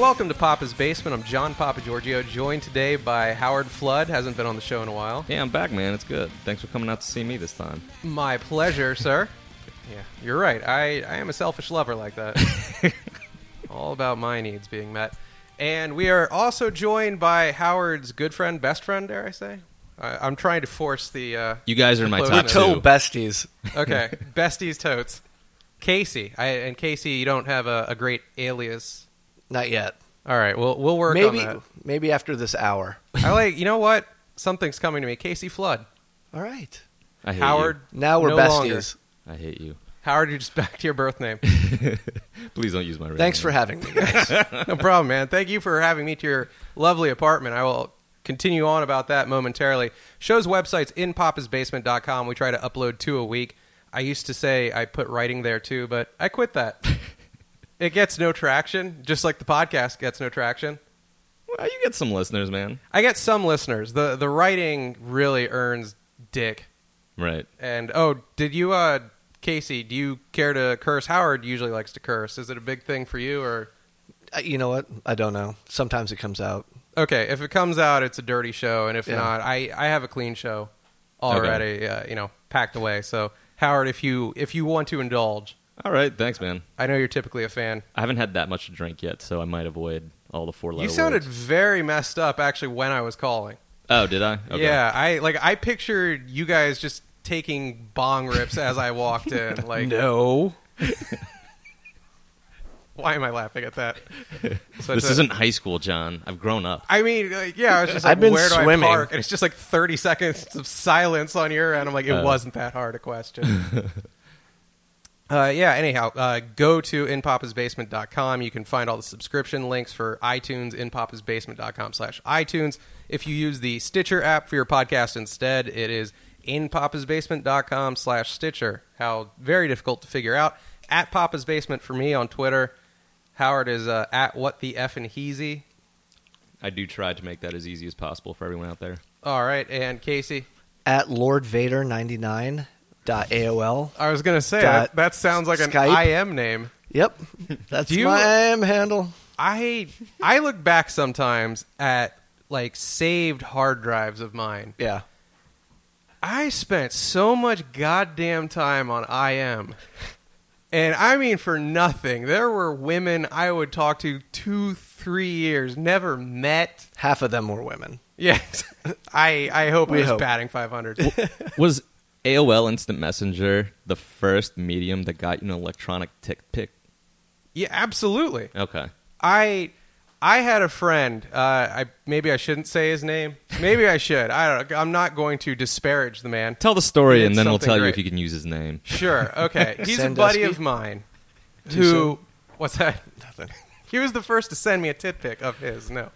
welcome to Papa's Basement. I'm John Papa Giorgio, joined today by Howard Flood. Hasn't been on the show in a while. Yeah, I'm back, man. It's good. Thanks for coming out to see me this time. My pleasure, sir. Yeah, you're right. I am a selfish lover like that. All about my needs being met. And we are also joined by Howard's good friend, best friend, dare I say? I'm trying to force the... You guys are my We're top Total two. besties. Okay, besties totes. Casey. And Casey, you don't have a great alias. Not yet. All right, we'll work on that. Maybe after this hour. I like, you know what? Something's coming to me. Casey Flood. All right. I hate Howard. Now we're no besties. longer. you. I hate you. Howard, you're just back to your birth name. Please don't use my real Thanks name. for having me, guys. No problem, man. Thank you for having me to your lovely apartment. I will continue on about that momentarily. Show's website's inpapasbasement.com. We try to upload 2 a week. I used to say I put writing there too, but I quit that. It gets no traction, just like the podcast gets no traction. Well, you get some listeners, man. I get some listeners. The writing really earns dick. Right. And, did you, Casey, do you care to curse? Howard usually likes to curse. Is it a big thing for you, or? You know what? I don't know. Sometimes it comes out. Okay, if it comes out, it's a dirty show, and if Yeah. not, I have a clean show already, packed away. So, Howard, if you want to indulge, All right. Thanks, man. I know you're typically a fan. I haven't had that much to drink yet, so I might avoid all the four-letter You sounded words. very messed up, actually, when I was calling. Oh, did I? Okay. Yeah, I pictured you guys just taking bong rips as I walked in. Like, No. why am I laughing at that? So This isn't high school, John. I've grown up. I mean, I was just like, I've been where do swimming. I park? And it's just like 30 seconds of silence on your end. I'm like, it wasn't that hard a question. Anyhow, go to inpapasbasement.com. You can find all the subscription links for iTunes, inpapasbasement.com/iTunes. If you use the Stitcher app for your podcast instead, it is inpapasbasement.com/Stitcher. How very difficult to figure out. At Papa's Basement for me on Twitter. Howard is at what the F and Heezy. I do try to make that as easy as possible for everyone out there. All right, and Casey? At LordVader99.aol. I was going to say, Dot that sounds like an Skype. IM name. Yep. That's Do you- my IM handle. I look back sometimes at, like, saved hard drives of mine. Yeah. I spent so much goddamn time on IM. And I mean for nothing. There were women I would talk to 2-3 years, never met. Half of them were women. Yes. I hope We I was hope. batting 500. Was AOL Instant Messenger the first medium that got you an electronic tick pic? Yeah, absolutely. Okay. I had a friend. Maybe I shouldn't say his name. Maybe I should. I don't know. I'm not going to disparage the man. Tell the story, He and did then we'll something tell you great. if you can use his name. Sure. Okay. He's a Sandusky? buddy of mine. Too Who? soon? What's that? Nothing. He was the first to send me a tit pic of his. No.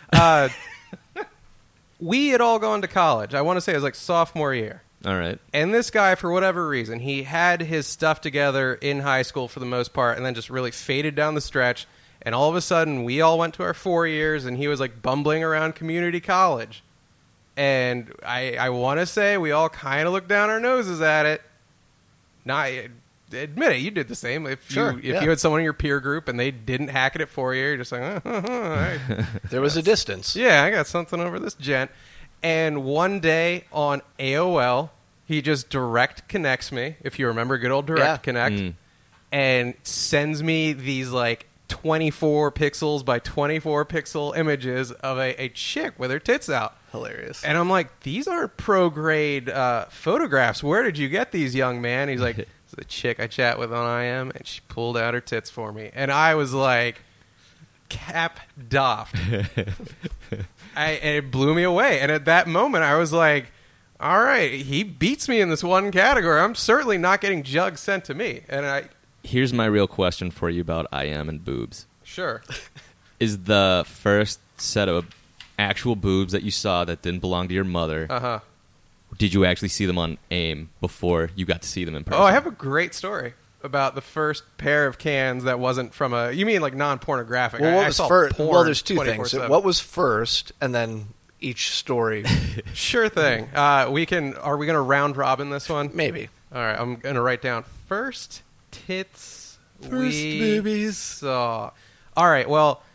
We had all gone to college. I want to say it was like sophomore year. All right. And this guy, for whatever reason, he had his stuff together in high school for the most part, and then just really faded down the stretch. And all of a sudden, we all went to our 4 years, and he was like bumbling around community college. And I want to say we all kind of looked down our noses at it. Now, admit it, you did the same. If Sure, you had someone in your peer group and they didn't hack it at 4 years, you're just like, all right. There was a distance. Yeah, I got something over this gent. And one day on AOL, he just direct connects me, if you remember good old direct Yeah. connect, and sends me these like 24 pixels by 24 pixel images of a chick with her tits out. Hilarious. And I'm like, these aren't pro-grade photographs. Where did you get these, young man? He's like, it's the chick I chat with on IM, and she pulled out her tits for me. And I was like, cap doffed. And it blew me away. And at that moment, I was like, all right, he beats me in this one category. I'm certainly not getting jugs sent to me. And Here's my real question for you about IM and boobs. sure. Is the first set of actual boobs that you saw that didn't belong to your mother, Uh-huh. did you actually see them on AIM before you got to see them in person? Oh, I have a great story about the first pair of cans that wasn't from a... You mean like non-pornographic. Well, I what was saw first? porn Well, there's two things. 24/7. What was first, and then each story. Sure thing. Are we going to round robin this one? Maybe. All right, I'm going to write down first tits First we boobies. saw. All right, well,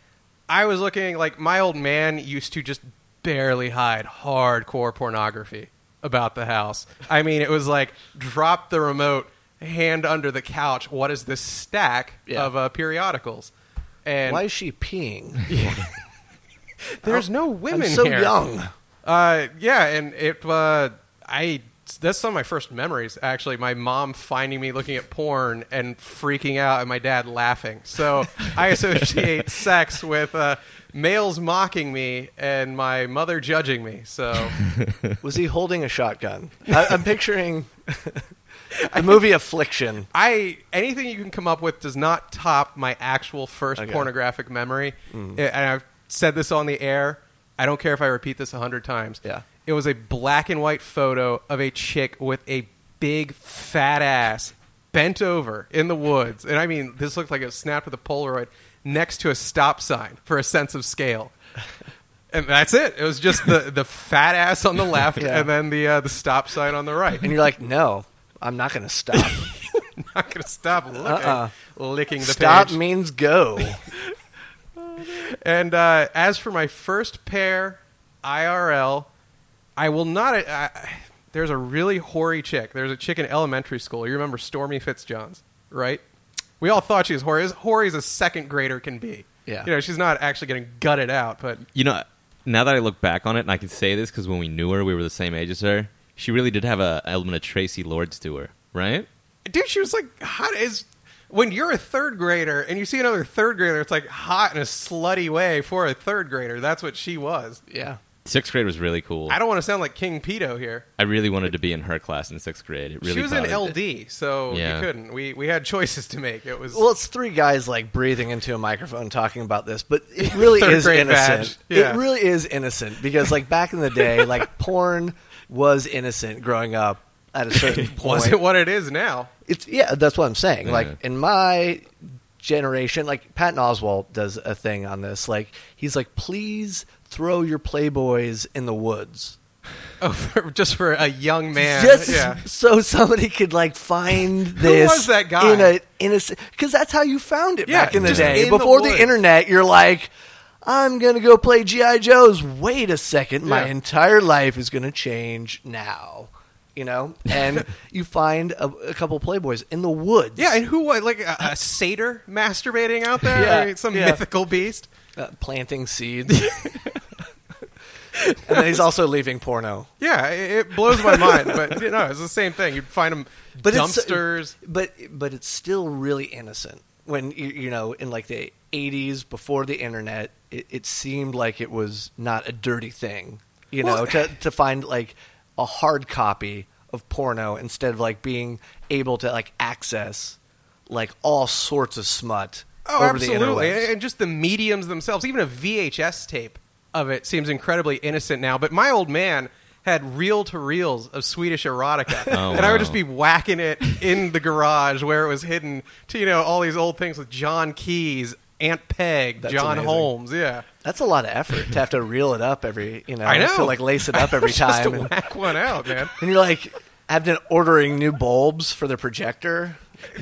I was looking, like, my old man used to just barely hide hardcore pornography about the house. I mean, it was like, drop the remote, hand under the couch. What is this stack of periodicals? And why is she peeing? Yeah. There's no women I'm so here. young. Yeah, and that's some of my first memories, actually. My mom finding me looking at porn and freaking out, and my dad laughing. So I associate sex with males mocking me and my mother judging me. So Was he holding a shotgun? I'm picturing the movie Affliction. anything you can come up with does not top my actual first pornographic memory. And I've said this on the air. I don't care if I repeat this 100 times. Yeah. It was a black and white photo of a chick with a big fat ass bent over in the woods. And I mean, this looked like it was snapped with a Polaroid next to a stop sign for a sense of scale. And that's it. It was just the fat ass on the left and then the stop sign on the right. And you're like, no, I'm not going to stop. I'm not going to stop licking the Stop page. means go. And as for my first pair IRL, I will not. There's a really hoary chick. There's a chick in elementary school. You remember Stormy Fitzjohns, right? We all thought she was hoary. As hoary as a second grader can be. Yeah. You know, she's not actually getting gutted out, but You know, now that I look back on it, and I can say this because when we knew her, we were the same age as her. She really did have an element of Tracy Lords to her, right? dude, she was like hot as. When you're a third grader and you see another third grader, it's like hot in a slutty way for a third grader. That's what she was. Yeah. Sixth grade was really cool. I don't want to sound like King Pedo here. I really wanted to be in her class in sixth grade. It really She was in bothered- LD, so Yeah. you couldn't. We had choices to make. It was Well, it's three guys like breathing into a microphone talking about this, but it really Third is grade innocent. badge. Yeah. It really is innocent because, like, back in the day, like, porn was innocent growing up at a certain point. wasn't what it is now. It's that's what I'm saying. Yeah. Like, in my generation, like, Patton Oswalt does a thing on this. Like, he's like, please throw your Playboys in the woods. Oh, just for a young man. Just yeah. so somebody could, like, find this. was that guy? In a innocent, because that's how you found it Yeah, back in the just day. in the Before the woods. internet, you're like, I'm going to go play G.I. Joes. Wait a second. My Yeah. entire life is going to change now. You know? And you find a couple Playboys in the woods. Yeah, and who was like a satyr masturbating out there? Yeah, I mean, some yeah. mythical beast. Planting seeds. And then he's also leaving porno. Yeah, it blows my mind. But you know, it's the same thing. You'd find them But dumpsters. But it's still really innocent. When you know, in like the 80s before the internet, it seemed like it was not a dirty thing. You know, Well- to find like a hard copy of porno instead of like being able to like access like all sorts of smut Oh, over the absolutely. interwebs. And just the mediums themselves. Even a VHS tape of it seems incredibly innocent now. But my old man had reel-to-reels of Swedish erotica. Oh, and I would wow. just be whacking it in the garage where it was hidden to, you know, all these old things with John Keyes, Aunt Peg, That's John amazing. Holmes. Yeah. That's a lot of effort to have to reel it up every, you know, I know. to like lace it up every Just time. to And, whack one out, man. and you're like having ordering new bulbs for the projector.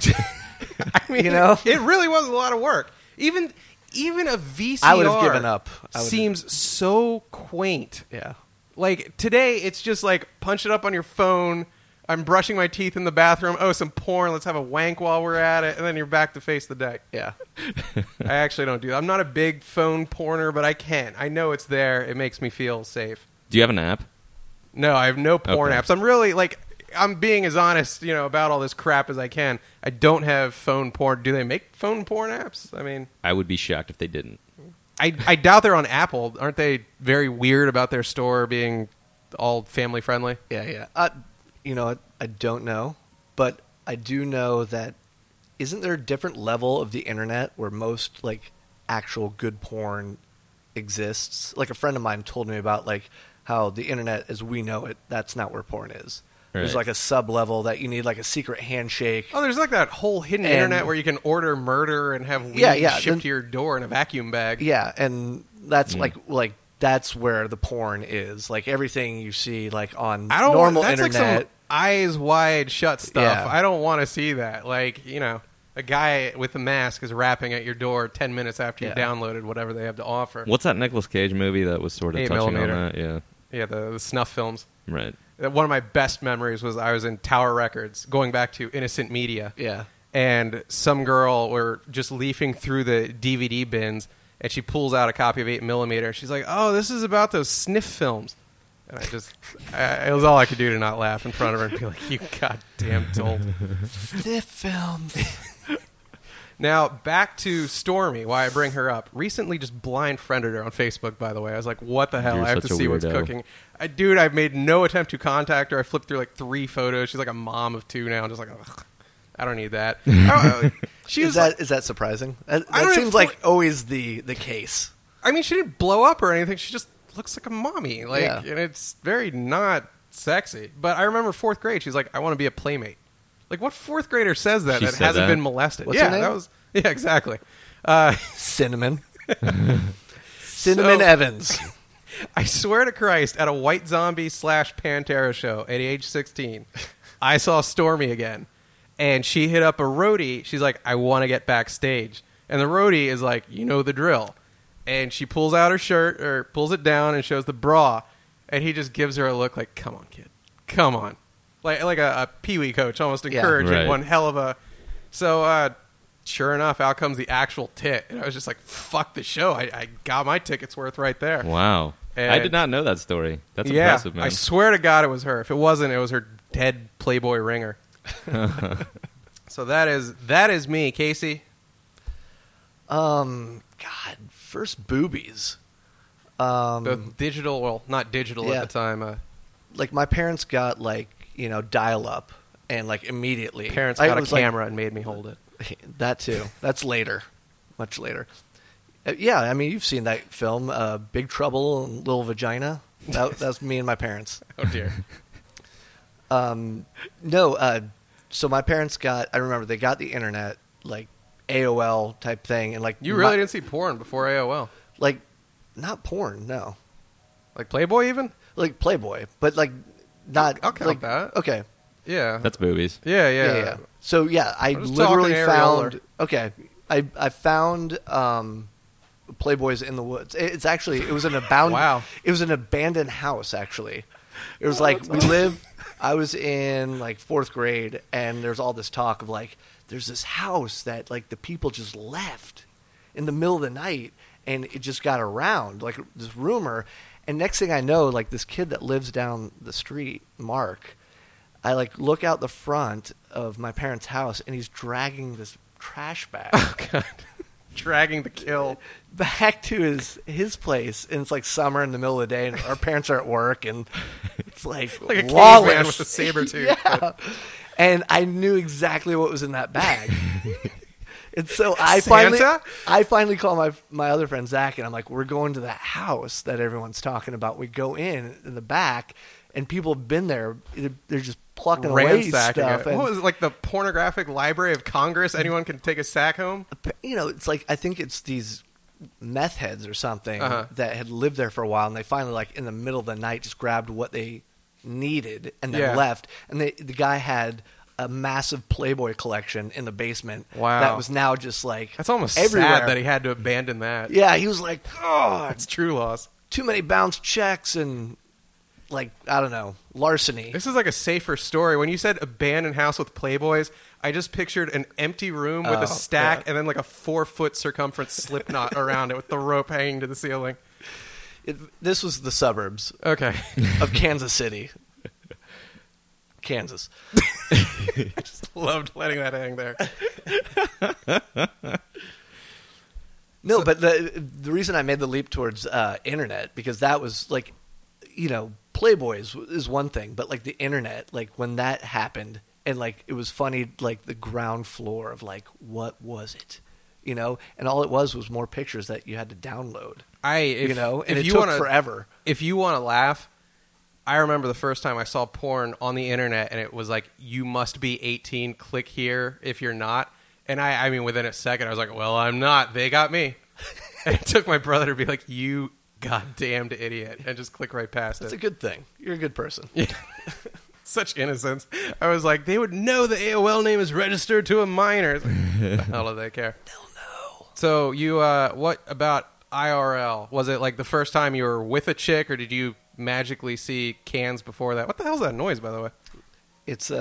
I mean, You know? it really was a lot of work. Even a VCR I would have given up. seems so quaint. Yeah. Like, today, it's just like, punch it up on your phone. I'm brushing my teeth in the bathroom. Oh, some porn. Let's have a wank while we're at it. And then you're back to face the day. Yeah. I actually don't do that. I'm not a big phone porner, but I can. I know it's there. It makes me feel safe. Do you have an app? No, I have no porn Okay. apps. I'm really, like, I'm being as honest, you know, about all this crap as I can. I don't have phone porn. Do they make phone porn apps? I mean, I would be shocked if they didn't. I doubt they're on Apple. Aren't they very weird about their store being all family friendly? Yeah. You know, I don't know, but I do know that isn't there a different level of the internet where most like actual good porn exists? Like a friend of mine told me about like how the internet as we know it, that's not where porn is. There's Right. like a sub level that you need like a secret handshake. Oh, there's like that whole hidden And- internet where you can order murder and have weed Yeah. shipped Then- to your door in a vacuum bag. Yeah, and that's like that's where the porn is. Like everything you see like on I don't normal want, that's internet. like some eyes wide shut stuff. Yeah. I don't want to see that. Like, you know, a guy with a mask is rapping at your door 10 minutes after you Yeah. downloaded whatever they have to offer. What's that Nicolas Cage movie that was sort of 8 touching on millimeter. that? Yeah, Yeah, the snuff films. right. One of my best memories was I was in Tower Records, going back to Innocent Media. Yeah. And some girl, were just leafing through the DVD bins, and she pulls out a copy of 8 millimeter. And she's like, "Oh, this is about those sniff films." And it was all I could do to not laugh in front of her and be like, "You goddamn dolt." Sniff films. Now, back to Stormy, why I bring her up. Recently just blind friended her on Facebook, by the way. I was like, what the hell? You're I have such to a see what's weirdo. cooking. Dude, I've made no attempt to contact her. I flipped through like 3 photos. She's like a mom of 2 now. I'm just like, ugh, I don't need that. She was Is that surprising? That I don't seems even like always the case. I mean, she didn't blow up or anything. She just looks like a mommy. Like, Yeah. and it's very not sexy. But I remember 4th grade. She's like, I want to be a playmate. Like, what 4th grader says that She that said hasn't that? been molested? What's yeah, her name? that was exactly. Cinnamon. Cinnamon So- Evans. I swear to Christ, at a White Zombie / Pantera show at age 16, I saw Stormy again. And she hit up a roadie. She's like, I want to get backstage. And the roadie is like, you know the drill. And she pulls out her shirt, or pulls it down and shows the bra. And he just gives her a look like, come on, kid. Come on. Like a peewee coach, almost Yeah. encouraging Right. one hell of a... So, sure enough, out comes the actual tit. And I was just like, fuck the show. I got my ticket's worth right there. Wow. And- I did not know that story. That's Yeah, impressive, man. I swear to God it was her. If it wasn't, it was her dead Playboy ringer. So that is me, Casey. God, first boobies. The digital, well, not digital Yeah. at the time. Like my parents got dial up, and like immediately Parents I got a was like- camera and made me hold it. that too. That's later, much later. Yeah, I mean you've seen that film, Big Trouble in Little Vagina. That's me and my parents. Oh dear. No, so my parents I remember they got the internet, like AOL type thing, and like You really didn't see porn before AOL, like not porn, no, like Playboy even? like Playboy, but like not. I'll count like, that. Okay, Yeah. That's boobies. yeah. So yeah, I I'm just literally talking found. areolar. Okay, I found Playboys in the woods. It's actually it was an Wow. It was an abandoned house actually. It was like we lived. I was in like 4th grade, and there's all this talk of like there's this house that like the people just left in the middle of the night, and it just got around like this rumor. And next thing I know, like this kid that lives down the street, Mark, I like look out the front of my parents' house, and he's dragging this trash bag God. Dragging the kill. back to his place, and it's like summer in the middle of the day, and our parents are at work, and it's like Like a lawless. caveman with a saber tooth. Yeah. And I knew exactly what was in that bag. And so I Santa? finally call my other friend Zach, and I'm like, we're going to that house that everyone's talking about. We go in the back, and people have been there. They're just plucking away Ransacking stuff. it. And, What was it, like the pornographic library of Congress? Anyone can take a sack home? it's like I think it's these meth heads or something Uh-huh. that had lived there for a while, and they finally, like in the middle of the night, just grabbed what they needed and then Yeah. left. And the guy had a massive Playboy collection in the basement. Wow. That was now just like That's almost everywhere. sad that he had to abandon that. Yeah, he was like, oh, That's true loss. too many bounced checks and like I don't know, larceny. This is like a safer story. When you said abandoned house with Playboys, I just pictured an empty room with Oh, a stack yeah. and then like a 4-foot circumference slip knot around it with the rope hanging to the ceiling. This was the suburbs Okay. of Kansas City. Kansas. I just loved letting that hang there. No, but the reason I made the leap towards internet, because that was like, Playboys is one thing, but like the internet, like when that happened, and like it was funny, like the ground floor of like what was it, and all it was more pictures that you had to download, and it took forever. If you want to laugh, I remember the first time I saw porn on the internet, and it was like, you must be 18, click here if you're not. And I mean, within a second, I was like, well, I'm not. They got me. And it took my brother to be like, you goddamned idiot, and just click right past That's it. a good thing. You're a good person. Yeah. Such innocence. I was like, they would know the AOL name is registered to a minor. It's like, the hell do they care? They'll know. So you, what about IRL? Was it like the first time you were with a chick, or did you magically see cans before that? What the hell's that noise, by the way? It's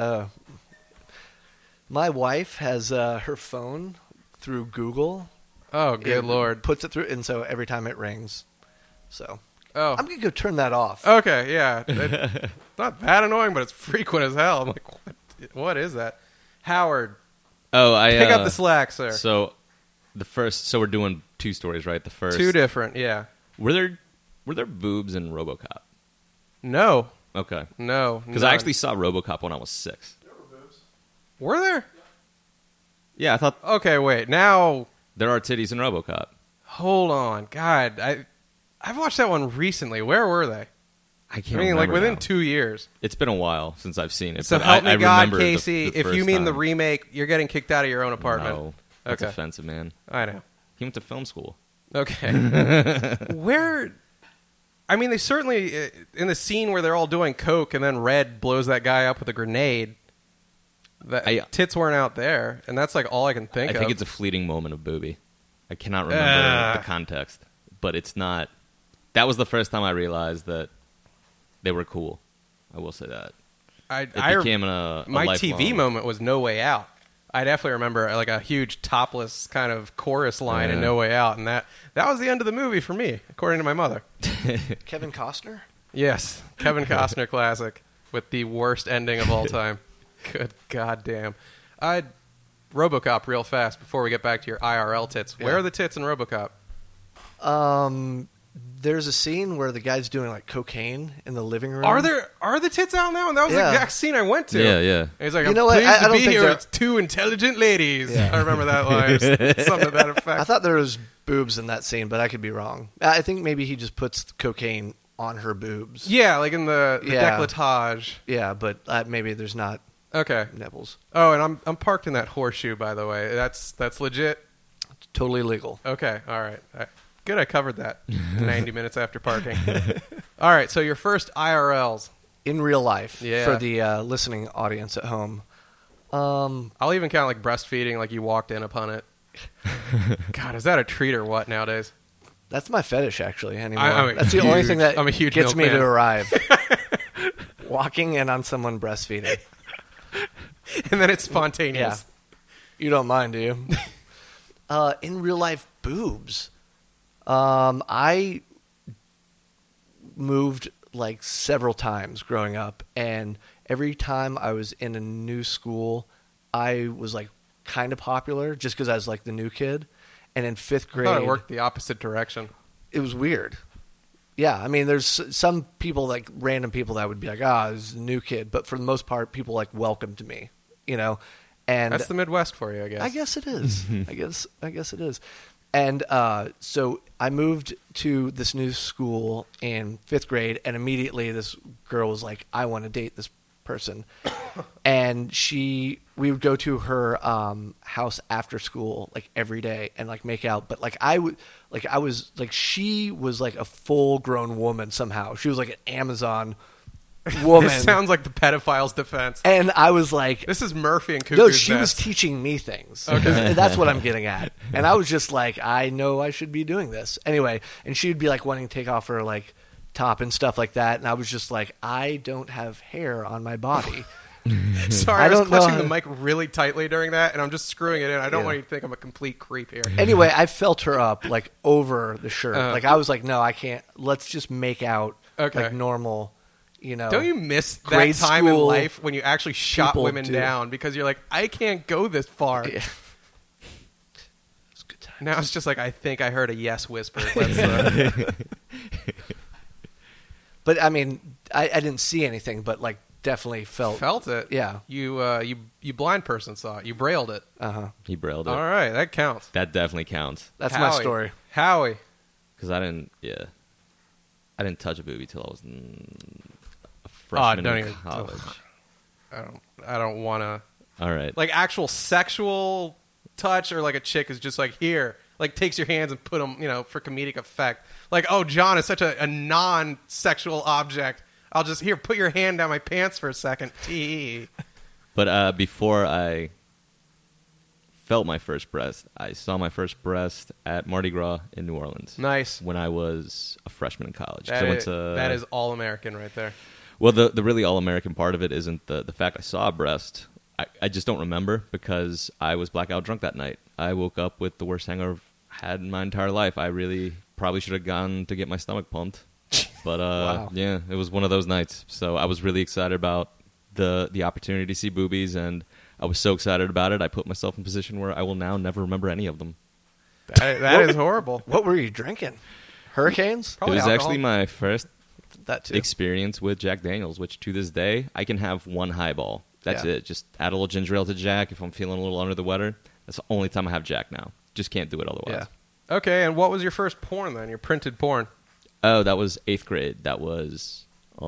my wife has her phone through Google. Oh, good It lord. puts it through, and so every time it rings, so Oh, I'm gonna go turn that off. okay, yeah. It's not that annoying, but it's frequent as hell. I'm like, what is that? Howard, Oh, I pick up the slack, sir. So we're doing two stories, right? The first, Two different, yeah. were there boobs in RoboCop? No, Okay, no. because I none. actually saw RoboCop when I was 6. Were there? Yeah, I thought Okay, wait. Now, there are titties in RoboCop. hold on. God, I've watched that one recently. Where were they? I can't. I mean, like remember within now. 2 years. It's been a while since I've seen it. So but help me I God, remember Casey. the If you first mean the time. remake, you're getting kicked out of your own apartment. No, that's Okay. offensive, man. I know. He went to film school. Okay. Where? I mean, they certainly in the scene where they're all doing coke and then Red blows that guy up with a grenade. Tits weren't out there, and that's like all I can think I of. think it's a fleeting moment of booby. I cannot remember the context, but it's not. That was the first time I realized that they were cool. I will say that. It became a my lifelong- TV moment was No Way Out. I definitely remember like a huge topless kind of chorus line in Yeah. No Way Out, and that was the end of the movie for me, according to my mother. Kevin Costner. Yes, Kevin Costner classic with the worst ending of all time. Good goddamn. RoboCop real fast before we get back to your IRL tits. Where Yeah. are the tits in RoboCop? There's a scene where the guy's doing like cocaine in the living room. Are the tits out now? And that was the Yeah. exact scene I went to. Yeah. And he's like, You I'm know what? pleased I to don't be think here they're- with two intelligent ladies. Yeah. I remember that line. Something to that effect. I thought there was boobs in that scene, but I could be wrong. I think maybe he just puts cocaine on her boobs. Yeah, like in the Yeah. décolletage. Yeah, but maybe there's not Okay. nipples. Oh, and I'm parked in that horseshoe, by the way. That's legit. Totally legal. Okay, all right. Good, I covered that 90 minutes after parking. All right, so your first IRLs. In real life, Yeah. for the listening audience at home. I'll even count like breastfeeding, like you walked in upon it. God, is that a treat or what nowadays? That's my fetish, actually, anymore. I'm a That's the only huge- thing that I'm a huge gets me milkman. to arrive. Walking in on someone breastfeeding. And then it's spontaneous. You don't mind, do you? In real life, boobs. I moved like several times growing up, and every time I was in a new school, I was like kind of popular just because I was like the new kid. And in fifth I grade, thought it worked the opposite direction. it was weird. Yeah, I mean, there's some people, like random people, that would be like, this is a new kid. But for the most part, people like welcomed me, you know. And That's the Midwest for you, I guess. I guess it is. I guess it is. And so I moved to this new school in fifth grade, and immediately this girl was like, "I want to date this person," and we would go to her house after school like every day and like make out. But she was like a full grown woman somehow. She was like an Amazon woman. This sounds like the pedophile's defense. And I was like, This is Murphy and Cuckoo's no, she was Nest. teaching me things. Okay. That's what I'm getting at. And I was just like, I know I should be doing this. Anyway, and she'd be like wanting to take off her like top and stuff like that. And I was just like, I don't have hair on my body. Sorry, I I was don't know clutching how- the mic really tightly during that, and I'm just screwing it in. I don't Yeah. want you to think I'm a complete creep here. Anyway, I felt her up like over the shirt. Uh-huh. Like I was like, no, I can't. Let's just make out Okay. like normal, you know. Don't you miss that grade time in school life when you actually shot people women do. down because you're like, I can't go this far. Yeah. It's good time. Now it's just like, I think I heard a yes whisper. Let's, But I mean, I didn't see anything, but like definitely felt it. Yeah. You blind person saw it. You brailled it. He brailled it. All right, that counts. That definitely counts. That's my Howie. story. Howie. Because I didn't touch a booby till I was a freshman don't in even- college. I don't want to All right. like actual sexual touch, or like a chick is just like here, like takes your hands and put them, for comedic effect. Like, oh, John is such a non-sexual object. I'll just, here, put your hand down my pants for a second. Tee. But before I felt my first breast, I saw my first breast at Mardi Gras in New Orleans. Nice. When I was a freshman in college. That is all-American right there. Well, the really all-American part of it isn't the fact I saw a breast. I just don't remember because I was blackout drunk that night. I woke up with the worst hangover I've had in my entire life. I really probably should have gone to get my stomach pumped. But wow. Yeah, it was one of those nights. So I was really excited about the opportunity to see boobies, and I was so excited about it, I put myself in a position where I will now never remember any of them. That is horrible. What were you drinking? Hurricanes? Probably it was alcohol. actually my first That too. experience with Jack Daniels, which to this day, I can have one highball. That's Yeah. it. Just add a little ginger ale to Jack if I'm feeling a little under the weather. That's the only time I have Jack now. Just can't do it otherwise. Yeah. Okay, and what was your first porn then? Your printed porn? Oh, that was 8th grade. That was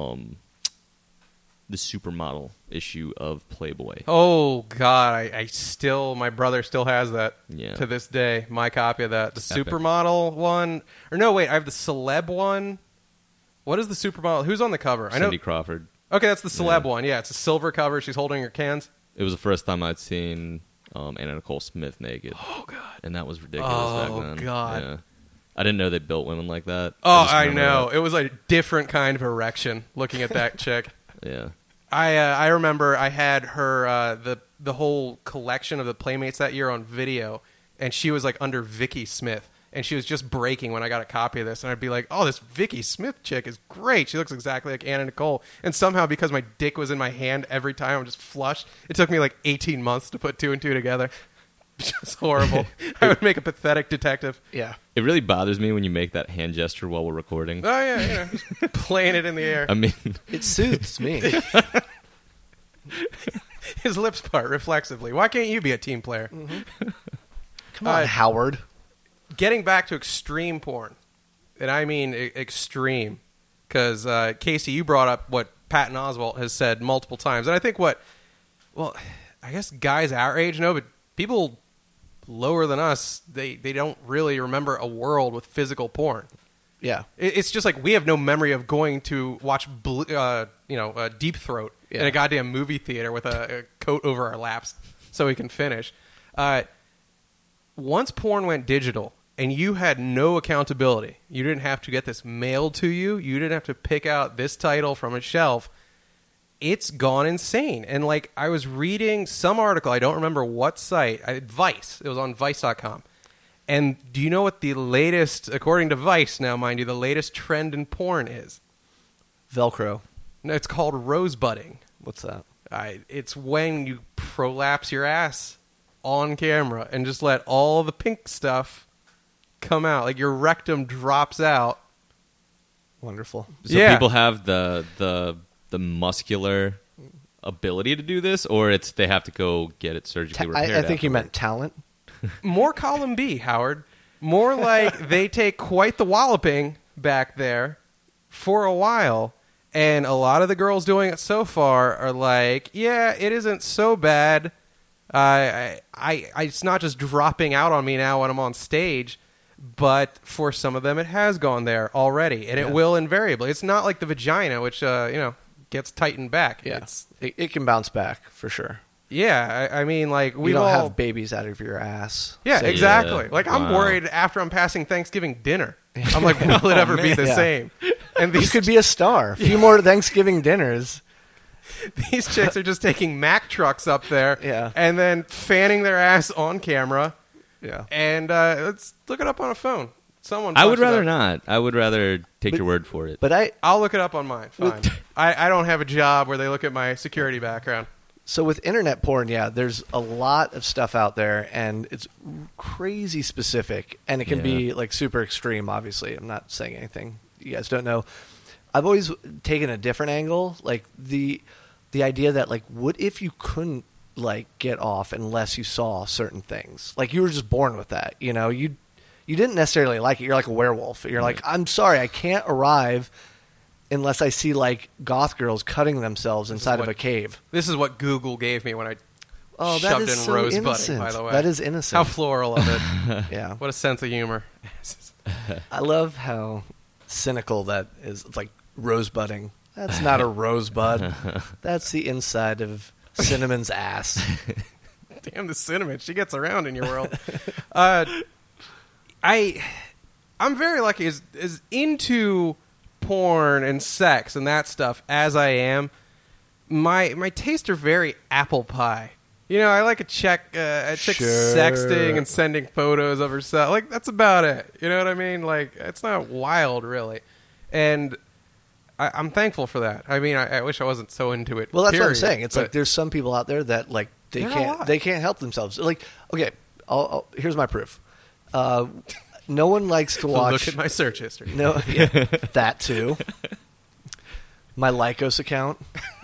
the supermodel issue of Playboy. Oh, God. My brother still has that to this day. My copy of that. The Epic. supermodel one. Or no, wait, I have the celeb one. What is the supermodel? Who's on the cover? Cindy Crawford. Okay, that's the celeb one. Yeah, it's a silver cover. She's holding her cans. It was the first time I'd seen Anna Nicole Smith naked. Oh, God. And that was ridiculous back then. Oh, God. Yeah. I didn't know they built women like that. Oh, just I remember know. that. It was a different kind of erection looking at that chick. Yeah. I remember I had her the whole collection of the Playmates that year on video, and she was like under Vicky Smith, and she was just breaking when I got a copy of this, and I'd be like, "Oh, this Vicky Smith chick is great. She looks exactly like Anna Nicole." And somehow, because my dick was in my hand every time, I'm just flushed. It took me like 18 months to put two and two together. Just horrible. I would make a pathetic detective. Yeah. It really bothers me when you make that hand gesture while we're recording. Oh yeah, just playing it in the air. I mean, It soothes me. His lips part reflexively. Why can't you be a team player? Come on, Howard. Getting back to extreme porn, and I mean extreme, because Casey, you brought up what Patton Oswalt has said multiple times, and I think I guess guys our age know, but people lower than us, they don't really remember a world with physical porn. Yeah. It's just like we have no memory of going to watch Deep Throat in a goddamn movie theater with a coat over our laps so we can finish. Once porn went digital and you had no accountability, you didn't have to get this mailed to you, you didn't have to pick out this title from a shelf, it's gone insane. And like I was reading some article, I don't remember what site, Vice, it was on Vice.com. And do you know what the latest, according to Vice now, mind you, the latest trend in porn is? Velcro. No, it's called rosebudding. What's that? It's when you prolapse your ass on camera and just let all the pink stuff come out. Like your rectum drops out. Wonderful. so people have the muscular ability to do this, or they have to go get it surgically repaired? I think you meant talent. More column B, Howard. More like they take quite the walloping back there for a while. And a lot of the girls doing it so far are like, yeah, it isn't so bad. It's not just dropping out on me now when I'm on stage, but for some of them it has gone there already, and it will invariably. It's not like the vagina, which gets tightened back. Yeah, it can bounce back for sure. Yeah, I mean, like we don't have babies out of your ass. Yeah, so exactly. Yeah. Like I'm worried after I'm passing Thanksgiving dinner. I'm like, will it ever be the same? And you could be a star. A few more Thanksgiving dinners. These chicks are just taking Mack trucks up there, and then fanning their ass on camera. Yeah, and let's look it up on a phone. I would rather not. I would rather take your word for it. But I'll look it up on mine. Fine. I don't have a job where they look at my security background. So with internet porn, there's a lot of stuff out there, and it's crazy specific, and it can be like super extreme. Obviously, I'm not saying anything you guys don't know. I've always taken a different angle, like the idea that like, what if you couldn't like get off unless you saw certain things? Like you were just born with that, you didn't necessarily like it. You're like a werewolf. You're like, I'm sorry, I can't arrive unless I see like goth girls cutting themselves inside of a cave. This is what Google gave me when I that shoved is in so rosebudding, innocent. by the way. That is innocent. How floral of it. Yeah. What a sense of humor. I love how cynical that is. It's like rosebudding. That's not a rosebud. That's the inside of Cinnamon's ass. Damn the Cinnamon. She gets around in your world. I'm very lucky as into porn and sex and that stuff as I am. My tastes are very apple pie. You know, I like a chick sexting and sending photos of herself. Like, that's about it. You know what I mean? Like, it's not wild, really. And I'm thankful for that. I mean, I wish I wasn't so into it. Well, that's what I'm saying. It's like there's some people out there that like they can't help themselves. Like, okay, here's my proof. No one likes to watch. Look at my search history. No, that too. My Lycos account.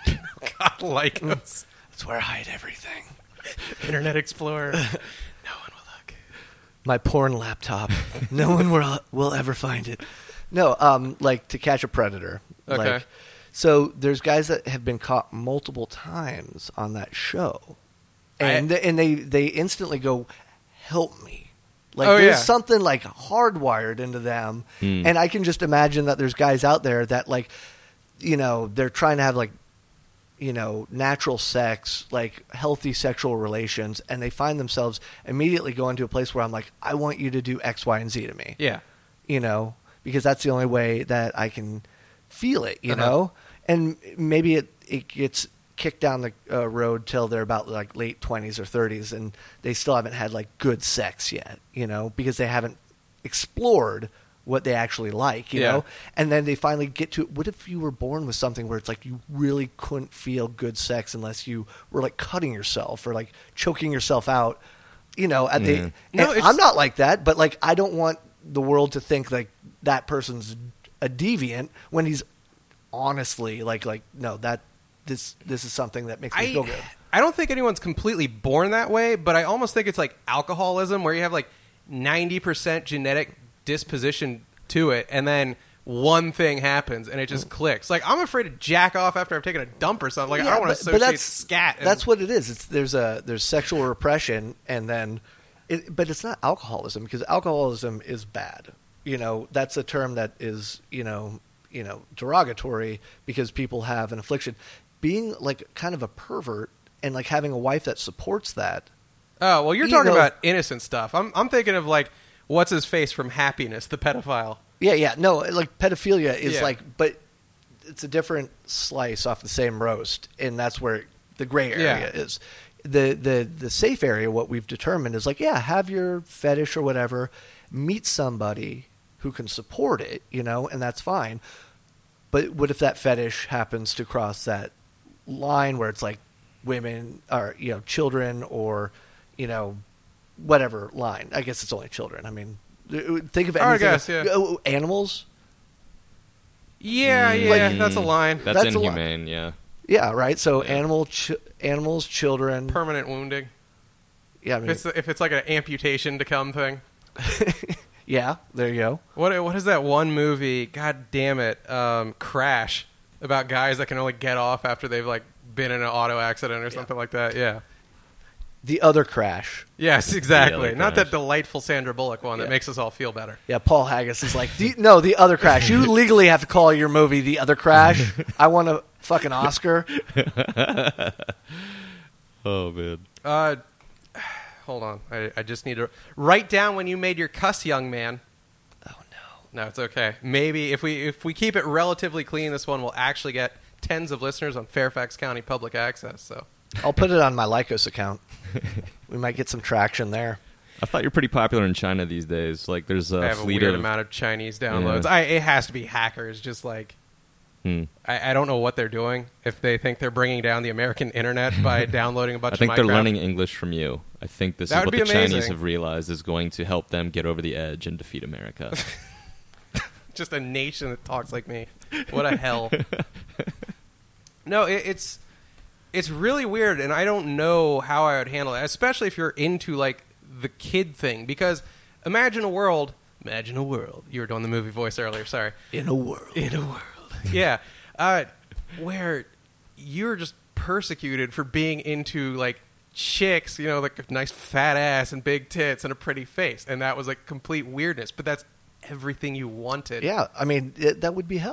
God, Lycos. That's where I hide everything. Internet Explorer. No one will look. My porn laptop. No one will ever find it. No, like To Catch a Predator. Okay. Like, so there's guys that have been caught multiple times on that show, and they instantly go, "Help me!" Like there's something like hardwired into them, and I can just imagine that there's guys out there that like, you know, they're trying to have like, you know, natural sex, like healthy sexual relations, and they find themselves immediately going to a place where I'm like, I want you to do X, Y, and Z to me. Yeah. You know, because that's the only way that I can feel it, you know? And maybe it gets kicked down the road till they're about like late 20s or 30s, and they still haven't had like good sex yet, you know, because they haven't explored what they actually like, you know? And then they finally get to, what if you were born with something where it's like you really couldn't feel good sex unless you were like cutting yourself or like choking yourself out, you know, at the, I'm not like that, but like, I don't want the world to think like that person's a deviant when he's honestly like, no, that this is something that makes me feel good. I don't think anyone's completely born that way, but I almost think it's like alcoholism where you have like 90% genetic disposition to it, and then one thing happens and it just clicks. Like, I'm afraid to jack off after I've taken a dump or something. Like, I don't want to associate scat. That's what it is. There's sexual repression, and then, but it's not alcoholism, because alcoholism is bad. You know, that's a term that is, you know, derogatory because people have an affliction. Being like kind of a pervert and like having a wife that supports that. Oh, well, you're talking about innocent stuff. I'm thinking of like, what's his face from Happiness, the pedophile. Yeah. No, like pedophilia is like, but it's a different slice off the same roast, and that's where the gray area is. The safe area, what we've determined is like, have your fetish or whatever, meet somebody who can support it, you know, and that's fine. But what if that fetish happens to cross that line where it's like women or, you know, children or, you know, whatever line? I guess it's only children. I mean, think of anything. Animals? Yeah, that's a line. That's inhumane, yeah. Yeah, right? So animals, children. Permanent wounding. Yeah, I mean, if it's like an amputation to come thing. Yeah, there you go. What is that one movie? God damn it, Crash, about guys that can only get off after they've like been in an auto accident or something like that. Yeah. The Other Crash. Yes, exactly. Not that delightful Sandra Bullock one that makes us all feel better. Yeah, Paul Haggis is like, The Other Crash. You legally have to call your movie The Other Crash. I want a fucking Oscar. Oh, man. Hold on. I just need to write down when you made your cuss, young man. Oh, no. No, it's okay. Maybe if we keep it relatively clean, this one will actually get tens of listeners on Fairfax County Public Access. So I'll put it on my Lycos account. We might get some traction there. I thought you're pretty popular in China these days. Like, there's a I have fleet a weird amount of Chinese downloads. It has to be hackers. Just like I don't know what they're doing. If they think they're bringing down the American internet by downloading a bunch of Minecraft. I think they're learning English from you. I think this is what the amazing. Chinese have realized is going to help them get over the edge and defeat America. Just a nation that talks like me. What a hell. No, it's really weird, and I don't know how I would handle it, especially if you're into like the kid thing. Because imagine a world. You were doing the movie voice earlier. Sorry. In a world. Yeah, where you're just persecuted for being into like chicks, you know, like a nice fat ass and big tits and a pretty face, and that was like complete weirdness. But that's everything you wanted. Yeah, I mean that would be hell.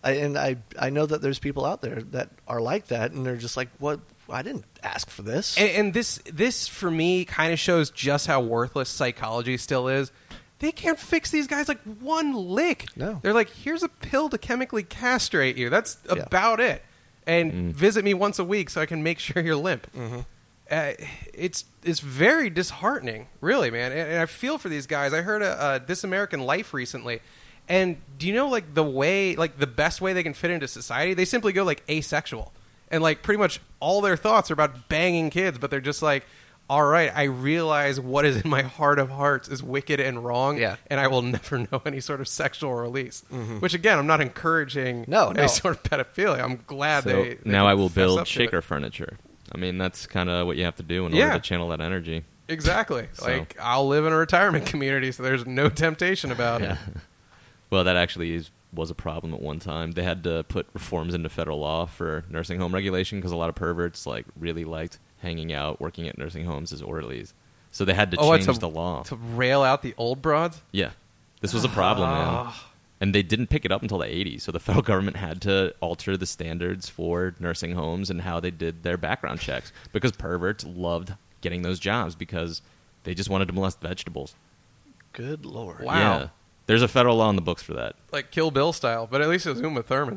I know that there's people out there that are like that, and they're just like, what? I didn't ask for this. And this for me kind of shows just how worthless psychology still is. They can't fix these guys like one lick. No. They're like, here's a pill to chemically castrate you. That's about it. And visit me once a week so I can make sure you're limp. Mm-hmm. It's very disheartening, really, man. And I feel for these guys. I heard a This American Life recently. And do you know, like, the best way they can fit into society? They simply go, like, asexual. And, like, pretty much all their thoughts are about banging kids, but they're just like, all right, I realize what is in my heart of hearts is wicked and wrong, and I will never know any sort of sexual release. Mm-hmm. Which, again, I'm not encouraging any sort of pedophilia. I'm glad they now I will build shaker furniture. I mean, that's kind of what you have to do in order to channel that energy. Exactly. Like, I'll live in a retirement community, so there's no temptation about it. Well, that actually was a problem at one time. They had to put reforms into federal law for nursing home regulation because a lot of perverts really liked hanging out, working at nursing homes as orderlies. So they had to change the law. To rail out the old broads? Yeah. This was a problem, man. And they didn't pick it up until the 80s. So the federal government had to alter the standards for nursing homes and how they did their background checks because perverts loved getting those jobs because they just wanted to molest vegetables. Good Lord. Wow. Yeah. There's a federal law in the books for that. Like Kill Bill style, but at least it was Uma Thurman.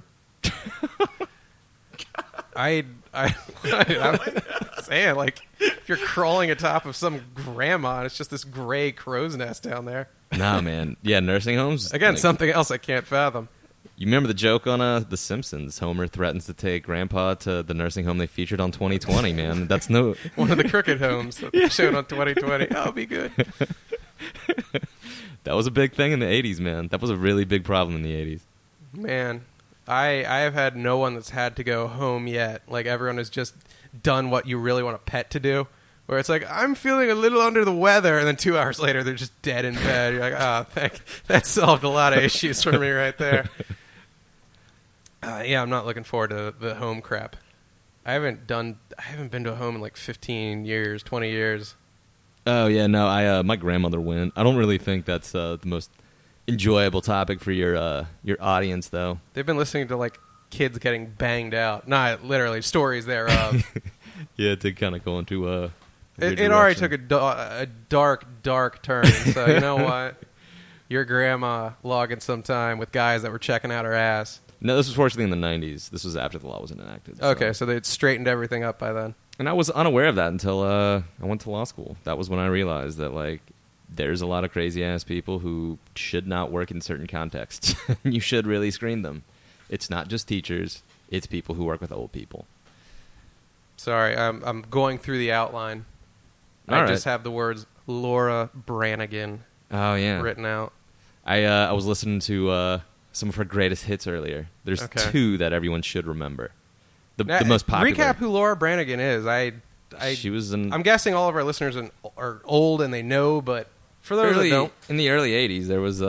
I'm saying, like, if you're crawling atop of some grandma and it's just this gray crow's nest down there. Nah, man. Yeah, nursing homes. Again, something else I can't fathom. You remember the joke on The Simpsons? Homer threatens to take Grandpa to the nursing home they featured on 2020, man. That's no... One of the crooked homes that they showed on 2020. I'll be good. That was a big thing in the 80s, man. That was a really big problem in the 80s. Man, I have had no one that's had to go home yet. Like, everyone has just done what you really want a pet to do. Where it's like, I'm feeling a little under the weather, and then 2 hours later, they're just dead in bed. You're like, that solved a lot of issues for me right there. I'm not looking forward to the home crap. I haven't been to a home in like 15 years, 20 years. Oh, yeah, no, my grandmother went. I don't really think that's the most enjoyable topic for your audience, though. They've been listening to, like, kids getting banged out. Not literally, stories thereof. Yeah, it did kind of go into It already took a dark turn, so you know what? Your grandma logging some time with guys that were checking out her ass. No, this was fortunately in the 90s. This was after the law was enacted. Okay, so they'd straightened everything up by then. And I was unaware of that until I went to law school. That was when I realized that, like, there's a lot of crazy-ass people who should not work in certain contexts. You should really screen them. It's not just teachers. It's people who work with old people. Sorry, I'm going through the outline. I just have the words Laura Branigan written out. I was listening to some of her greatest hits earlier. There's 2 that everyone should remember. The most popular. Recap who Laura Branigan is. She was I'm guessing all of our listeners are old and they know, but for those that don't, in the early '80s,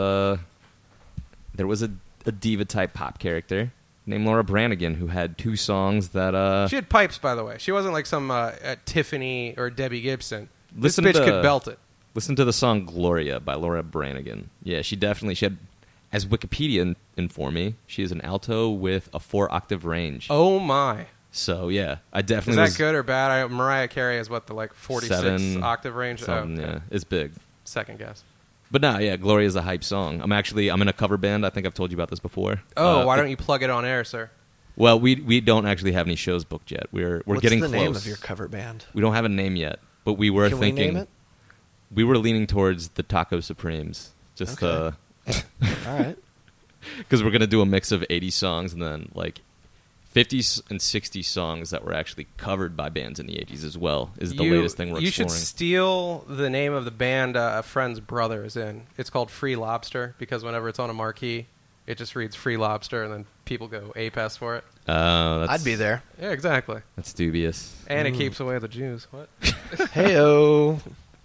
there was a diva type pop character named Laura Branigan who had 2 songs that. She had pipes, by the way. She wasn't like some Tiffany or Debbie Gibson. This bitch could belt it. Listen to the song "Gloria" by Laura Branigan. Yeah, she had. As Wikipedia informed me, she is an alto with a 4-octave range. Oh, my. So, yeah, I definitely Is that good or bad? Mariah Carey has what, the 46-octave range? Yeah, it's big. Second guess. But no, yeah, Gloria is a hype song. I'm in a cover band. I think I've told you about this before. Oh, why don't you plug it on air, sir? Well, we don't actually have any shows booked yet. We're getting close. What's the name of your cover band? We don't have a name yet, but we were thinking. Can we name it? We were leaning towards the Taco Supremes. Just all right. Because we're going to do a mix of 80 songs and then, like, 50s and 60s songs that were actually covered by bands in the 80s as well is the latest thing we're exploring. You should steal the name of the band a friend's brother is in. It's called Free Lobster because whenever it's on a marquee, it just reads Free Lobster and then people go ape-ass for it. I'd be there. Yeah, exactly. That's dubious. And it keeps away the Jews. What? Hey-o.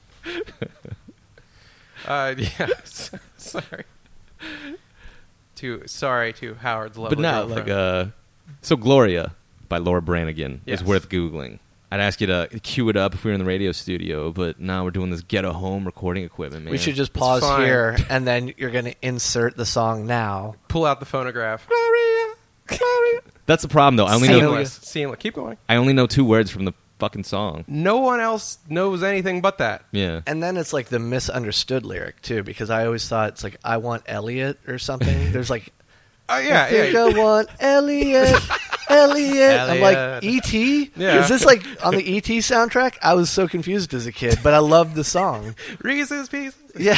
Yeah, sorry to Howard's lovely girlfriend. But so Gloria by Laura Branigan is worth Googling. I'd ask you to cue it up if we were in the radio studio, but now we're doing this get-a-home recording equipment, man. We should just pause here, and then you're going to insert the song now. Pull out the phonograph. Gloria. That's the problem, though. I only Seamless. Keep going. I only know 2 words from the fucking song. No one else knows anything but that. Yeah. And then it's like the misunderstood lyric too, because I always thought it's like I want Elliot or something. There's like, I think I want Elliot. Elliot. I'm like, E.T.? Yeah. Is this like on the E.T. soundtrack? I was so confused as a kid, but I loved the song. Reese's Pieces. Yeah.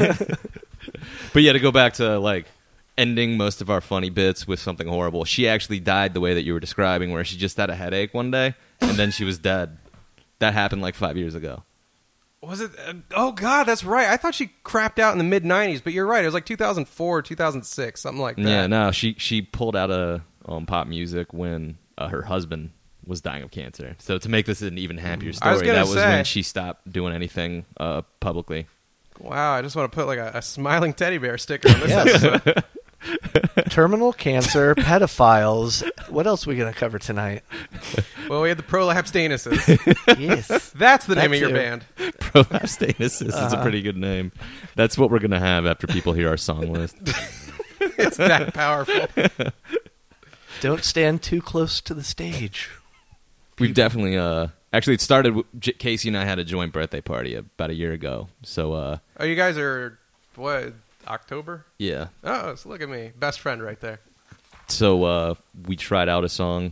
But yeah, to go back to like ending most of our funny bits with something horrible, she actually died the way that you were describing, where she just had a headache one day and then she was dead. That happened like 5 years ago. Was it? Oh, God, that's right. I thought she crapped out in the mid-'90s, but you're right. It was like 2004, 2006, something like that. Yeah, no, she pulled out of pop music when her husband was dying of cancer. So to make this an even happier story, that was when she stopped doing anything publicly. Wow, I just want to put like a smiling teddy bear sticker on this episode. Terminal cancer, pedophiles. What else are we going to cover tonight? Well, we had the prolapsed anuses. Yes. That's the name of your band. Prolapsed anuses is a pretty good name. That's what we're going to have after people hear our song list. It's that powerful. Don't stand too close to the stage. We've definitely... Actually, it started... Casey and I had a joint birthday party about a year ago. So... Oh, you guys are... What... October? Yeah. Oh, so look at me. Best friend right there. So we tried out a song.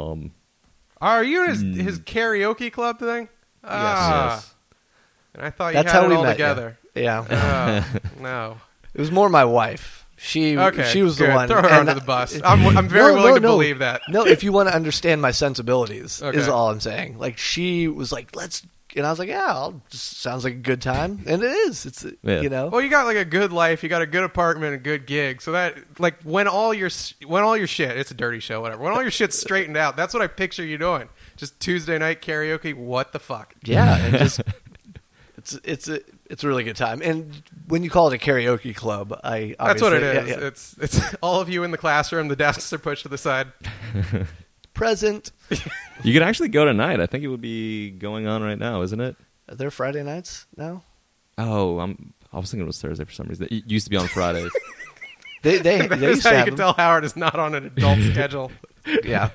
Are you in his karaoke club thing? Yes. And I thought That's you had how it we all met, together. Yeah. No. It was more my wife. She was good. the one. Throw her under the bus. I'm very willing to believe that. No, if you want to understand my sensibilities, Okay. is all I'm saying. Like, she was like, let's... And I was like, yeah, sounds like a good time. And it is. It's, you know. Well, you got like a good life. You got a good apartment, a good gig. So that, like, when all your shit, it's a dirty show, whatever. When all your shit's straightened out, that's what I picture you doing. Just Tuesday night karaoke. What the fuck? Yeah. And just, it's a really good time. And when you call it a karaoke club, that's what it is. Yeah. It's all of you in the classroom. The desks are pushed to the side. Present. You could actually go tonight. I think it would be going on right now, isn't it? Are there Friday nights now? Oh, I was thinking it was Thursday for some reason. It used to be on Fridays. They That's used to how you have can them. tell Howard is not on an adult schedule. Yeah.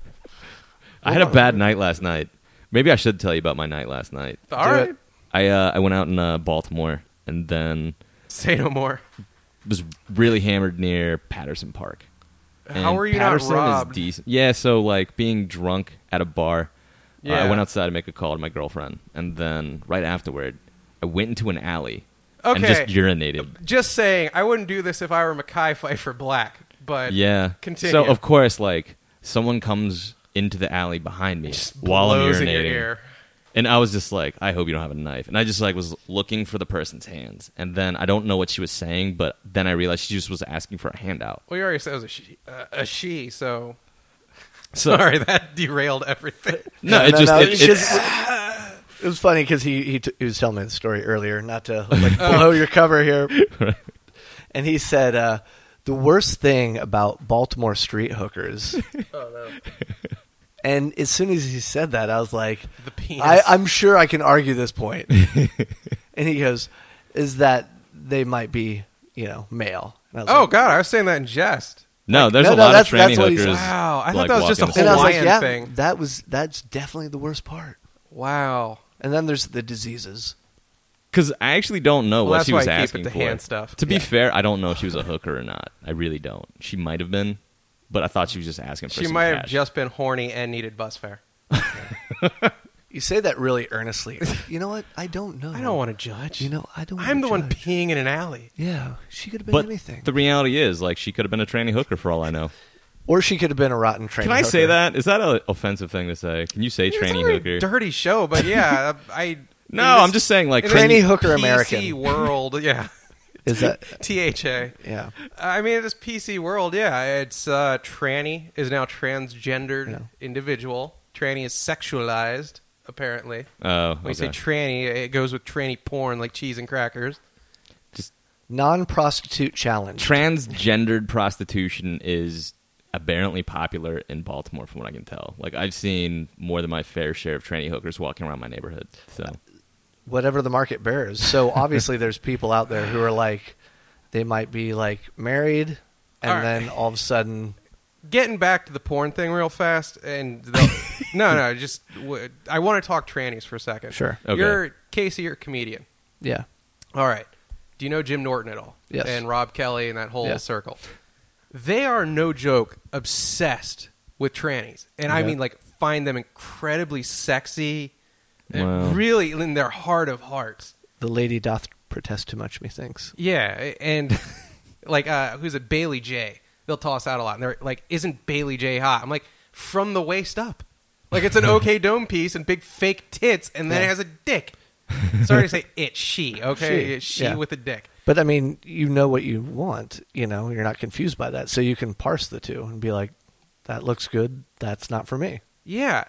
I had a bad night last night. Maybe I should tell you about my night last night. All right. I went out in Baltimore and then Say no more. was really hammered near Patterson Park. How And were you Patterson not robbed? is decent. Yeah, so like being drunk at a bar. Yeah. I went outside to make a call to my girlfriend, and then right afterward, I went into an alley and Okay. just urinated. Just saying, I wouldn't do this if I were Mekhi Phifer Black, but Yeah. continue. So of course, like someone comes into the alley behind me just while I'm blows urinating, in your ear. and I was just like, I hope you don't have a knife. And I just like was looking for the person's hands, and then I don't know what she was saying, but then I realized she just was asking for a handout. Well, you already said it was a she, so... Sorry, that derailed everything. No, It was funny because he was telling me the story earlier, not to like blow your cover here. And he said, the worst thing about Baltimore street hookers... Oh, no. And as soon as he said that, I was like, The penis. I'm sure I can argue this point. And he goes, is that they might be, male. And I was Oh, like, God, I was saying that in jest. No, there's no, a lot of that's tranny what he hookers. said. Wow, I thought like, that was just a walking and I was like, Hawaiian yeah, thing. that's definitely the worst part. Wow. And then there's the diseases. Because I actually don't know Well, what that's she why was I keep asking it to for. hand stuff. To be Yeah. fair, I don't know if she was a hooker or not. I really don't. She might have been, but I thought she was just asking for She some might have cash. just been horny and needed bus fare. You say that really earnestly. You know what? I don't know. I don't want to judge. I don't. I'm the wanna one judge. peeing in an alley. Yeah, she could have been But anything, the reality is, like, she could have been a tranny hooker for all I know. or she could have been a rotten train. Can I hooker. say that? Is that an offensive thing to say? Can you say It's tranny a very hooker? dirty show, but yeah, I... No, in this- I'm just saying, like, in this Tranny hooker PC American. world, yeah. Is that? THA. Yeah. I mean, this PC world, yeah, it's tranny is now transgendered Yeah. individual. Tranny is sexualized, apparently. Oh, When you say okay. tranny, it goes with tranny porn, like cheese and crackers. Non-prostitute challenge. Transgendered prostitution is apparently popular in Baltimore, from what I can tell. Like, I've seen more than my fair share of tranny hookers walking around my neighborhood. So, Whatever the market bears. So obviously, there's people out there who are like, they might be like married, and All right. then all of a sudden, getting back to the porn thing real fast, and just I want to talk trannies for a second. Sure. Okay. Casey, you're a comedian. Yeah. All right. Do you know Jim Norton at all? Yes. And Rob Kelly and that whole circle. They are, no joke, obsessed with trannies. And I mean, like, find them incredibly sexy and really in their heart of hearts. The lady doth protest too much, methinks. Yeah. And, like, who's it? Bailey J. They'll toss out a lot. And they're like, isn't Bailey J hot? I'm like, from the waist up. Like, it's an OK Dome piece and big fake tits, and then it has a dick. Sorry to say it, she, okay? She with a dick. But, I mean, you know what you want, you know? You're not confused by that. So you can parse the two and be like, that looks good. That's not for me. Yeah.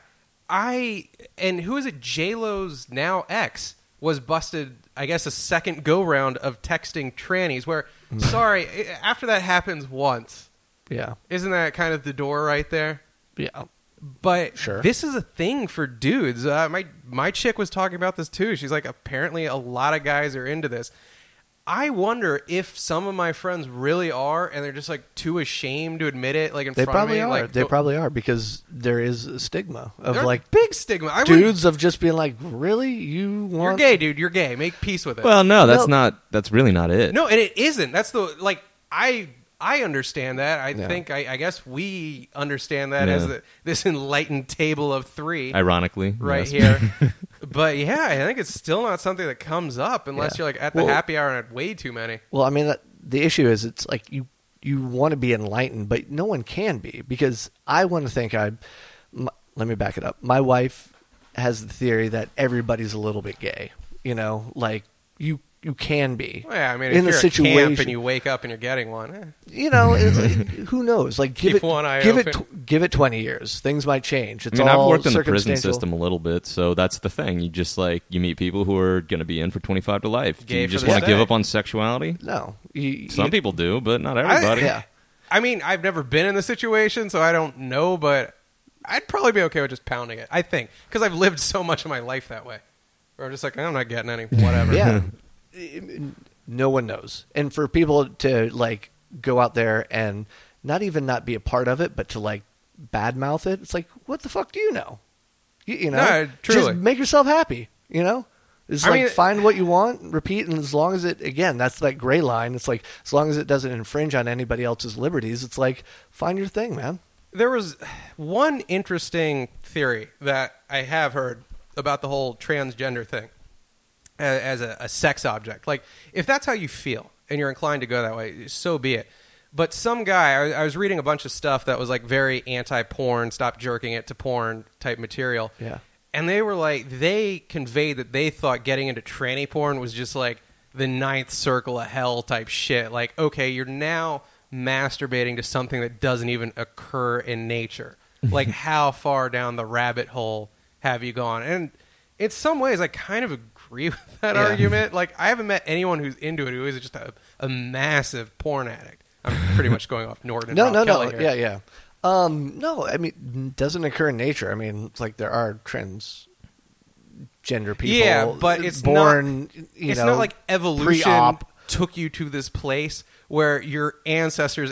And who is it? J-Lo's now ex was busted, I guess, a second go-round of texting trannies where, sorry, after that happens once. Yeah. Isn't that kind of the door right there? Yeah. But sure. This is a thing for dudes. My chick was talking about this too. She's like, apparently a lot of guys are into this. I wonder if some of my friends really are, and they're just like too ashamed to admit it. Like in front of me, they probably are because there is a stigma of like big stigma. Dudes of just being like, really, you're gay, dude. You're gay. Make peace with it. Well, no, that's not. That's really not it. No, and it isn't. That's the like I understand that. I think I guess we understand that as this enlightened table of three. Ironically, right here. But yeah, I think it's still not something that comes up unless you're like at the happy hour and had way too many. Well, I mean, the issue is it's like you want to be enlightened, but no one can be because I want to think let me back it up. My wife has the theory that everybody's a little bit gay. You know, like you can be. Well, yeah, I mean, in if the you're situation, at camp and you wake up and you're getting one, you know, who knows? Like, give it 20 years. Things might change. It's I've worked in the prison system a little bit, so that's the thing. You just you meet people who are going to be in for 25 to life. Do you just want to give up on sexuality? No. Some people do, but not everybody. I mean, I've never been in the situation, so I don't know, but I'd probably be okay with just pounding it, I think, because I've lived so much of my life that way. Where I'm just like, I'm not getting any, whatever. Yeah. No one knows. And for people to like go out there and not be a part of it, but to like badmouth it, it's like, what the fuck do you know? You know, no, truly. Just make yourself happy. You know, it's find what you want, repeat, and as long as that's that gray line. It's like as long as it doesn't infringe on anybody else's liberties, it's like find your thing, man. There was one interesting theory that I have heard about the whole transgender thing. As a sex object. Like, if that's how you feel and you're inclined to go that way, so be it. But some guy, I was reading a bunch of stuff that was like very anti-porn, stop jerking it to porn type material. Yeah. And they were like, they conveyed that they thought getting into tranny porn was just like the ninth circle of hell type shit. Like, okay, you're now masturbating to something that doesn't even occur in nature. Like, how far down the rabbit hole have you gone? And in some ways, I kind of agree with that argument. Like, I haven't met anyone who's into it who is just a massive porn addict. I'm pretty much going off Norton and Rob Kelly here. Yeah. No, I mean, it doesn't occur in nature. I mean, it's like there are transgender people. Yeah, but it's born. It's not like evolution pre-op took you to this place where your ancestors'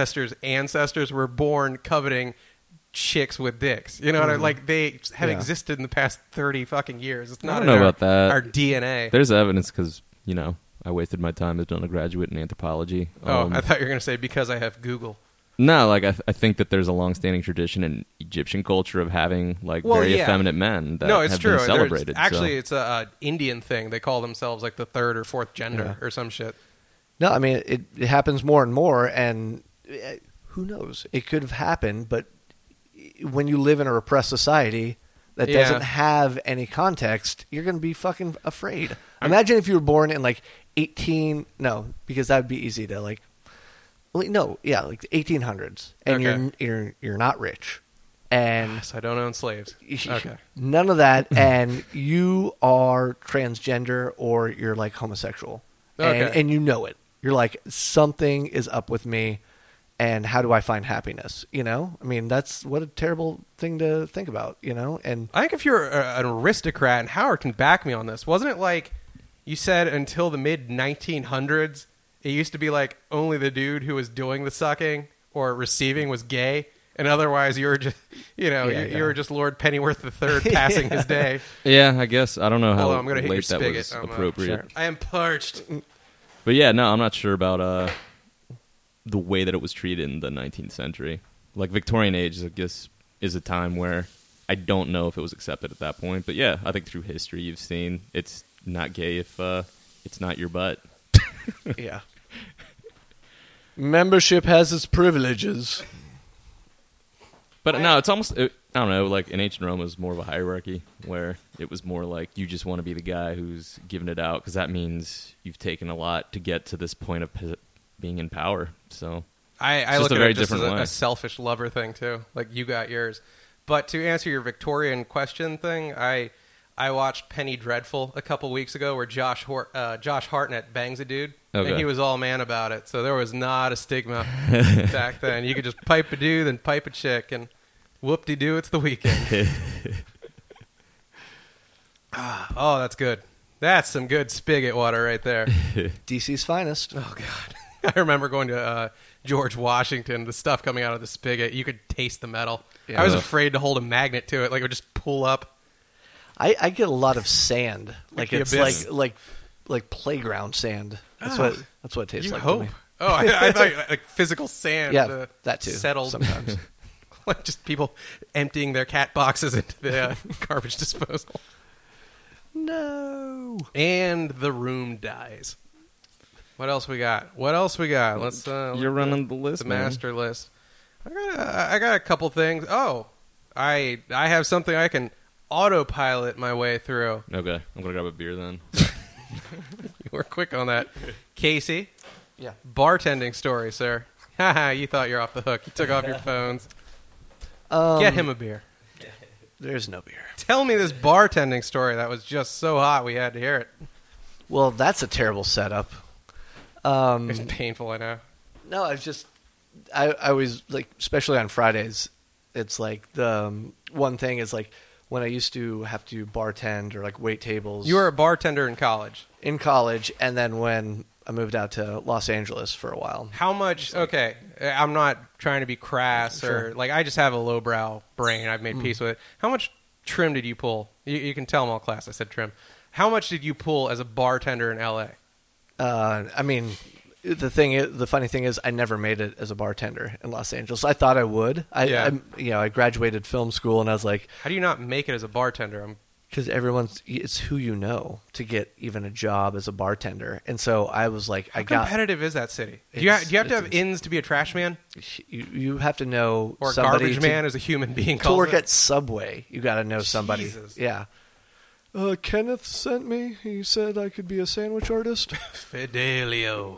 were born coveting chicks with dicks. You know what I mean? Like, they have existed in the past 30 fucking years. It's not about that. Our DNA. There's evidence because, I wasted my time as an undergraduate in anthropology. I thought you were going to say because I have Google. No, like, I think that there's a long-standing tradition in Egyptian culture of having, very effeminate men that have been celebrated. Actually, it's an Indian thing. They call themselves, like, the third or fourth gender or some shit. No, I mean, it happens more and more, and who knows? It could have happened, but when you live in a repressed society that doesn't have any context, you're going to be fucking afraid. Imagine if you were born in like because that would be easy to like the 1800s, and you're not rich, and so I don't own slaves. Okay, none of that, and you are transgender or you're like homosexual, and you know it. You're like, something is up with me. And how do I find happiness? I mean, that's what a terrible thing to think about, And I think if you're an aristocrat, and Howard can back me on this, wasn't it like you said until the mid-1900s, it used to be like only the dude who was doing the sucking or receiving was gay? And otherwise, you were just, you were just Lord Pennyworth III passing his day. Yeah, I guess. I don't know how I'm gonna hit your late that spigot. was appropriate. Sure. I am parched. But yeah, no, I'm not sure about the way that it was treated in the 19th century. Like Victorian age, I guess, is a time where I don't know if it was accepted at that point. But yeah, I think through history you've seen it's not gay if it's not your butt. Yeah. Membership has its privileges. But no, it's almost, I don't know, like in ancient Rome it was more of a hierarchy where it was more like you just want to be the guy who's giving it out because that means you've taken a lot to get to this point of being in power. So I look at it just as a selfish lover thing too. Like you got yours. But to answer your Victorian question thing, I watched Penny Dreadful a couple weeks ago where Josh Hartnett bangs a dude. Okay. And he was all man about it. So there was not a stigma back then. You could just pipe a dude and pipe a chick and whoop-de-doo, it's the weekend. Oh, that's good. That's some good spigot water right there. DC's finest. Oh, God. I remember going to George Washington, the stuff coming out of the spigot. You could taste the metal. Yeah. I was afraid to hold a magnet to it. Like it would just pull up. I get a lot of sand. Like it's like playground sand. That's what it tastes like. Hope. To me. Oh, I thought like physical sand. Yeah, that too. Settled sometimes. Like just people emptying their cat boxes into the garbage disposal. No. And the room dies. What else we got? Let's. You're running the list, the master list. I got a couple things. Oh, I have something I can autopilot my way through. Okay, I'm gonna grab a beer then. You were quick on that. Casey? Yeah. Bartending story, sir. Haha, you thought you're off the hook. You took off your phones. Get him a beer. There's no beer. Tell me this bartending story that was just so hot we had to hear it. Well, that's a terrible setup. It's painful, I know. No, I was like, especially on Fridays, it's like the one thing is like, when I used to have to bartend or like wait tables. You were a bartender in college. In college, and then when I moved out to Los Angeles for a while. How much? Okay, I'm not trying to be crass or like I just have a lowbrow brain. I've made peace with it. How much trim did you pull? You can tell them all class. I said trim. How much did you pull as a bartender in LA? I mean, the funny thing is, I never made it as a bartender in Los Angeles. I thought I would. I graduated film school, and I was like, how do you not make it as a bartender? Because it's who you know to get even a job as a bartender. And so I was like, how competitive is that city? Do you have to have ins to be a trash man? You have to know or somebody garbage man as a human being. To work at Subway, you got to know somebody. Jesus. Yeah. Kenneth sent me. He said I could be a sandwich artist. Fidelio.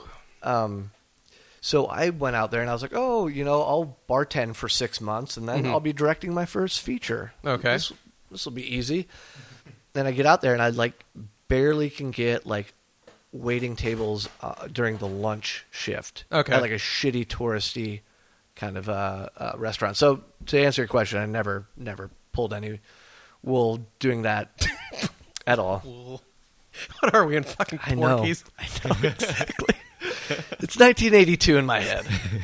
So I went out there and I was like, I'll bartend for 6 months and then I'll be directing my first feature. Okay. This will be easy. Then I get out there and I like barely can get like waiting tables during the lunch shift. Okay. At like a shitty touristy kind of restaurant. So to answer your question, I never pulled any wool doing that at all. Wool. What are we in fucking Porkies? I know exactly. It's 1982 in my head.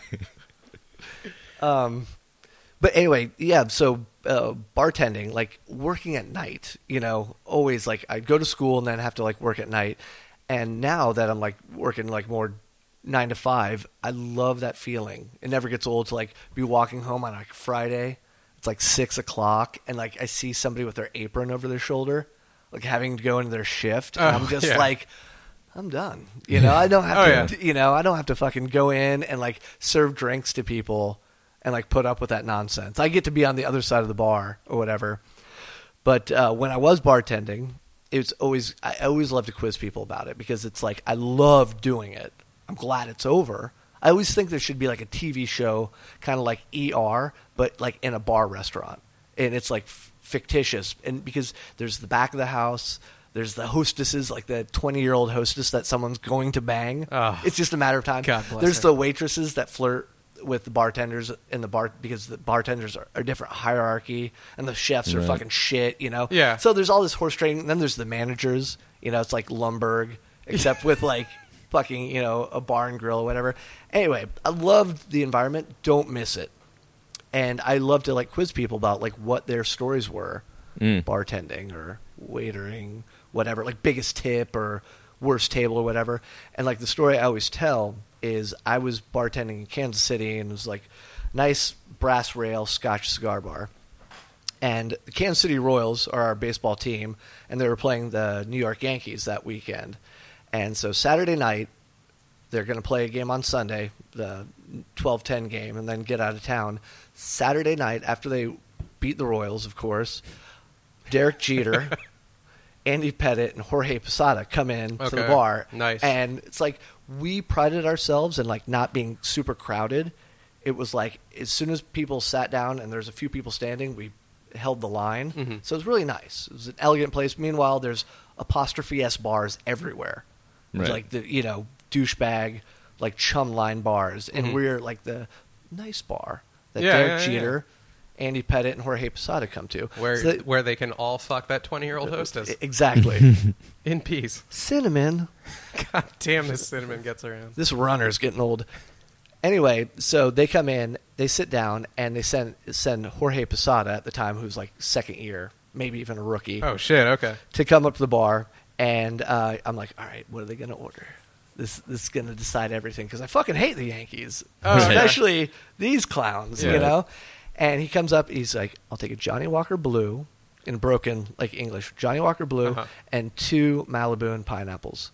But anyway, yeah, so bartending, like working at night, always like I'd go to school and then have to like work at night. And now that I'm like working like more 9 to 5, I love that feeling. It never gets old to like be walking home on like Friday. It's like 6 o'clock and like I see somebody with their apron over their shoulder, like having to go into their shift. And I'm just like, I'm done. I don't have to, I don't have to fucking go in and like serve drinks to people and like put up with that nonsense. I get to be on the other side of the bar or whatever. But when I was bartending, I always love to quiz people about it because it's like, I love doing it. I'm glad it's over. I always think there should be like a TV show, kind of like ER, but like in a bar restaurant. And it's like fictitious. And because there's the back of the house, there's the hostesses, like the 20-year-old hostess that someone's going to bang. Oh, it's just a matter of time. God bless there's her. The waitresses that flirt with the bartenders in the bar because the bartenders are different hierarchy and the chefs are fucking shit, Yeah. So there's all this horse trading. And then there's the managers, it's like Lumberg, except with like fucking, a bar and grill or whatever. Anyway, I loved the environment. Don't miss it. And I love to like quiz people about like what their stories were, bartending or waitering, whatever, like biggest tip or worst table or whatever. And like the story I always tell is I was bartending in Kansas City, and it was like nice brass rail Scotch cigar bar. And the Kansas City Royals are our baseball team, and they were playing the New York Yankees that weekend. And so Saturday night, they're going to play a game on Sunday, the 12-10 game, and then get out of town. Saturday night, after they beat the Royals, of course, Derek Jeter, Andy Pettitte, and Jorge Posada come in to the bar. Nice. And it's like we prided ourselves in like not being super crowded. It was like as soon as people sat down and there's a few people standing, we held the line. Mm-hmm. So it was really nice. It was an elegant place. Meanwhile, there's apostrophe S bars everywhere. Right. Like the, douchebag, like chum line bars. And we're like the nice bar that Derek Jeter, Andy Pettitte, and Jorge Posada come to. Where they can all fuck that 20-year-old hostess. Exactly. In peace. Cinnamon. God damn, this cinnamon gets around. This runner's getting old. Anyway, so they come in, they sit down, and they send Jorge Posada at the time, who's like second year, maybe even a rookie. Oh, shit, okay. To come up to the bar, and I'm like, all right, what are they going to order? This is going to decide everything, because I fucking hate the Yankees, especially these clowns, you know? And he comes up, he's like, I'll take a Johnny Walker Blue, in broken, like English, Johnny Walker Blue, and 2 Malibu and pineapples.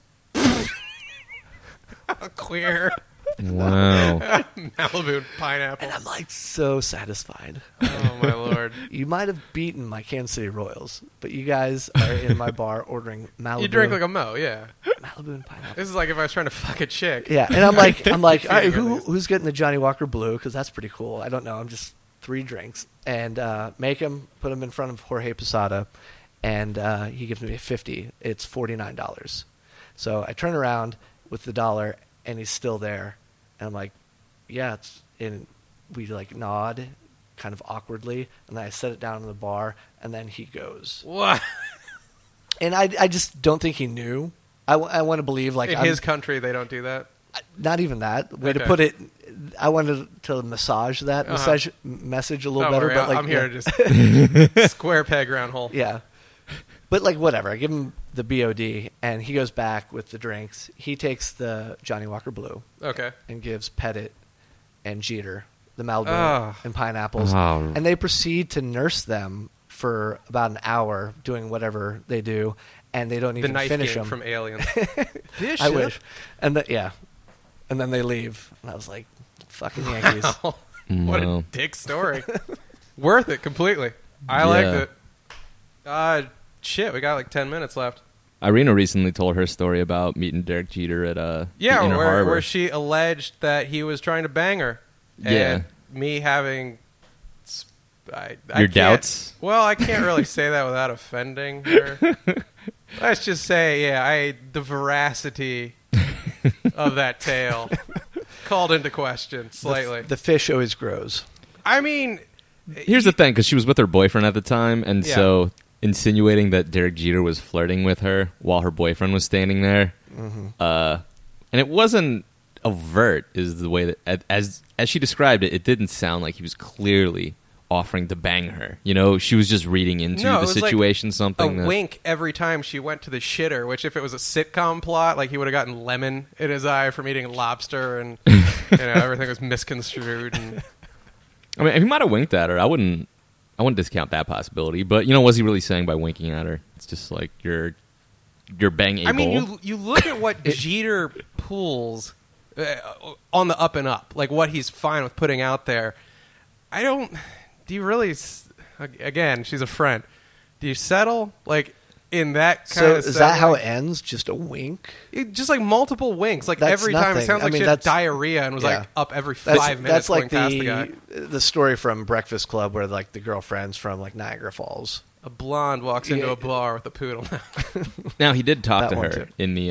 Queer. Wow. Malibu and pineapple. And I'm like so satisfied. Oh, my Lord. You might have beaten my Kansas City Royals, but you guys are in my bar ordering Malibu. You drink like a Mo, yeah. Malibu and pineapple. This is like if I was trying to fuck a chick. Yeah, and I'm like, all right, who's getting the Johnny Walker Blue? Because that's pretty cool. I don't know. I'm just 3 drinks. And put him in front of Jorge Posada, and he gives me a $50. It's $49. So I turn around with the $1, and he's still there. And I'm like, yeah, and we like nod kind of awkwardly, and then I set it down on the bar, and then he goes. What? And I just don't think he knew. I want to believe like in his country they don't do that. Not even that. Way to put it. I wanted to massage that message a little better. Worry, but like, I'm here to just square peg round hole. Yeah. But like whatever, I give him the BOD, and he goes back with the drinks. He takes the Johnny Walker Blue, and gives Pettitte and Jeter the Malibu and pineapples, and they proceed to nurse them for about an hour, doing whatever they do, and they don't even finish them. From Aliens. I wish, and then they leave, and I was like, "Fucking Yankees!" What a dick story. Worth it completely. I liked it. Shit, we got like 10 minutes left. Irina recently told her story about meeting Derek Jeter at where she alleged that he was trying to bang her. And me having your doubts. Well, I can't really say that without offending her. Let's just say, the veracity of that tale called into question slightly. The fish always grows. I mean, here's the thing, because she was with her boyfriend at the time, and so insinuating that Derek Jeter was flirting with her while her boyfriend was standing there. And it wasn't overt, is the way that, as she described it, it didn't sound like he was clearly offering to bang her. You know, she was just reading into the situation, like something. Wink every time she went to the shitter, which if it was a sitcom plot, like he would have gotten lemon in his eye from eating lobster, and everything was misconstrued. And I mean, if he might have winked at her, I wouldn't discount that possibility, but was he really saying by winking at her? It's just like you're bang able. I mean, you look at what Jeter pulls on the up and up, like what he's fine with putting out there. Do you really? Again, she's a friend. Do you settle like in that kind of? So is that how it ends? Just a wink? Just like multiple winks, like every time. It sounds like she had diarrhea and was like up every 5 minutes. That's like past the guy. The story from Breakfast Club where like the girlfriend's from like Niagara Falls. A blonde walks into a bar with a poodle. Now he did talk to her in the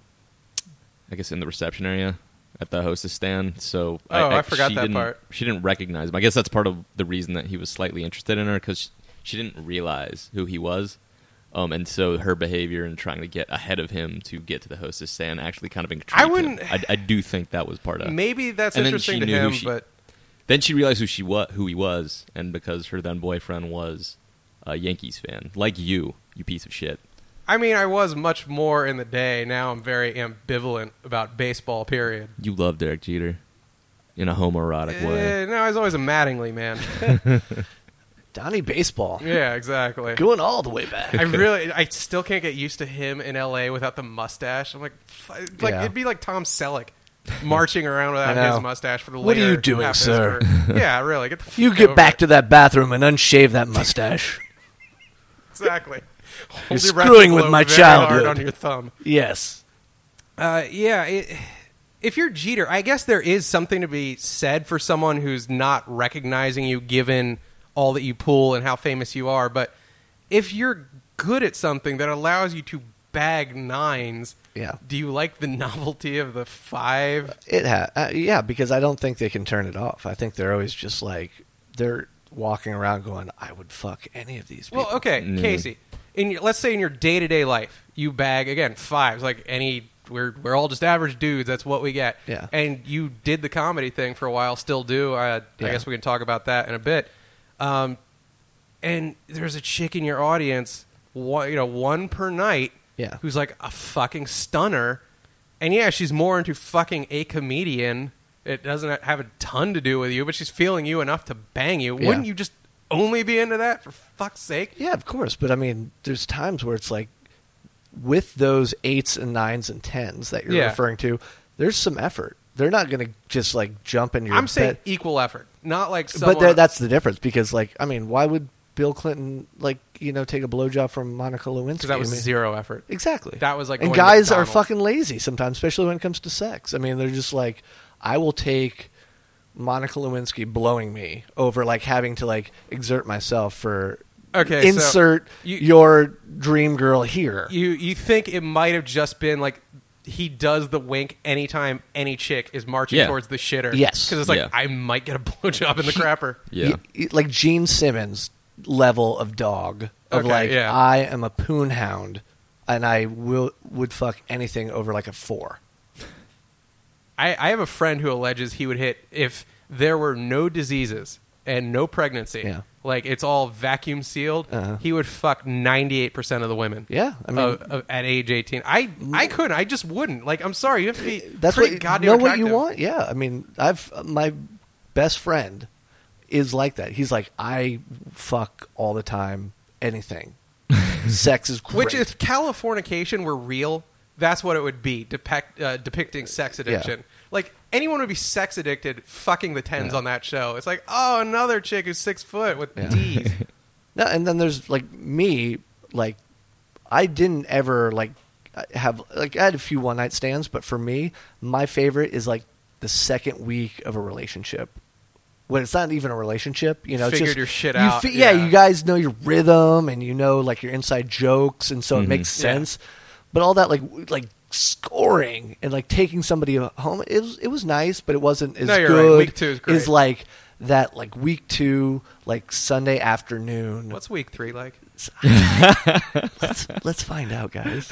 I guess in the reception area at the hostess stand. So I forgot that part. She didn't recognize him. I guess that's part of the reason that he was slightly interested in her, because she didn't realize who he was. And so her behavior and trying to get ahead of him to get to the hostess stand actually kind of intrigued him. I do think that was part of. Maybe that's interesting to him, but Then she realized who he was, and because her then boyfriend was a Yankees fan, like you piece of shit. I mean, I was much more in the day. Now I'm very ambivalent about baseball, period. You love Derek Jeter in a homoerotic way. No, I was always a Mattingly man. Donnie Baseball. Yeah, exactly. Going all the way back. I still can't get used to him in L.A. without the mustache. I'm like Yeah. It'd be like Tom Selleck marching around without his mustache for the What are later you doing, half of his sir? career. Yeah, really. Get the fuck You get over back it. to that bathroom and unshave that mustache. Exactly. You're Hold your breath screwing and with blow my very childhood. hard on your thumb. Yes. If you're Jeter, I guess there is something to be said for someone who's not recognizing you given all that you pull and how famous you are. But if you're good at something that allows you to bag nines, do you like the novelty of the 5? Yeah, because I don't think they can turn it off. I think they're always just like, they're walking around going, I would fuck any of these people. Well, okay, Casey. Let's say in your day-to-day life, you bag, again, 5s, like any... We're all just average dudes. That's what we get. Yeah. And you did the comedy thing for a while, still do. I guess we can talk about that in a bit. And there's a chick in your audience, one per night, who's like a fucking stunner. And yeah, she's more into fucking a comedian. It doesn't have a ton to do with you, but she's feeling you enough to bang you. Yeah. Wouldn't you just only be into that, for fuck's sake? Yeah, of course. But I mean, there's times where it's like, with those 8s and 9s and 10s that you're referring to, there's some effort. They're not going to just like jump in your I'm saying bed. equal effort, not like someone... But that's the difference, because like, I mean, why would Bill Clinton take a blowjob from Monica Lewinsky? Because that was zero effort. Exactly. That was like... And guys are fucking lazy sometimes, especially when it comes to sex. I mean, they're just like, I will take Monica Lewinsky blowing me over like having to like exert myself for... Okay, insert your dream girl here. You think it might have just been like he does the wink anytime any chick is marching towards the shitter. Yes. Because it's like, I might get a blowjob in the crapper. Yeah. Like Gene Simmons level of dog. Of I am a poon hound and I would fuck anything over like a 4. I have a friend who alleges he would hit if there were no diseases and no pregnancy. Yeah. Like it's all vacuum sealed. He would fuck 98% of the women. Yeah, I mean, at age 18, I couldn't. I just wouldn't. Like, I'm sorry, you have to be. That's pretty what goddamn know attractive. what you want. Yeah, I mean, my best friend is like that. He's like, I fuck all the time, anything. Sex is great. Which, if Californication were real, that's what it would be. Depicting sex addiction. Yeah. Like, anyone would be sex addicted fucking the 10s on that show. It's like, oh, another chick who's 6 foot with D's. No, and then there's like me, like I didn't ever like have like I had a few one night stands, but for me, my favorite is like the second week of a relationship. When it's not even a relationship, Figured just your shit out. You guys know your rhythm and you know like your inside jokes, and so it makes sense. But all that like scoring and like taking somebody home, it was nice, but it wasn't as good. Right. Week 2 is great. Is like that like week 2, like Sunday afternoon. What's week 3 like? Let's find out, guys.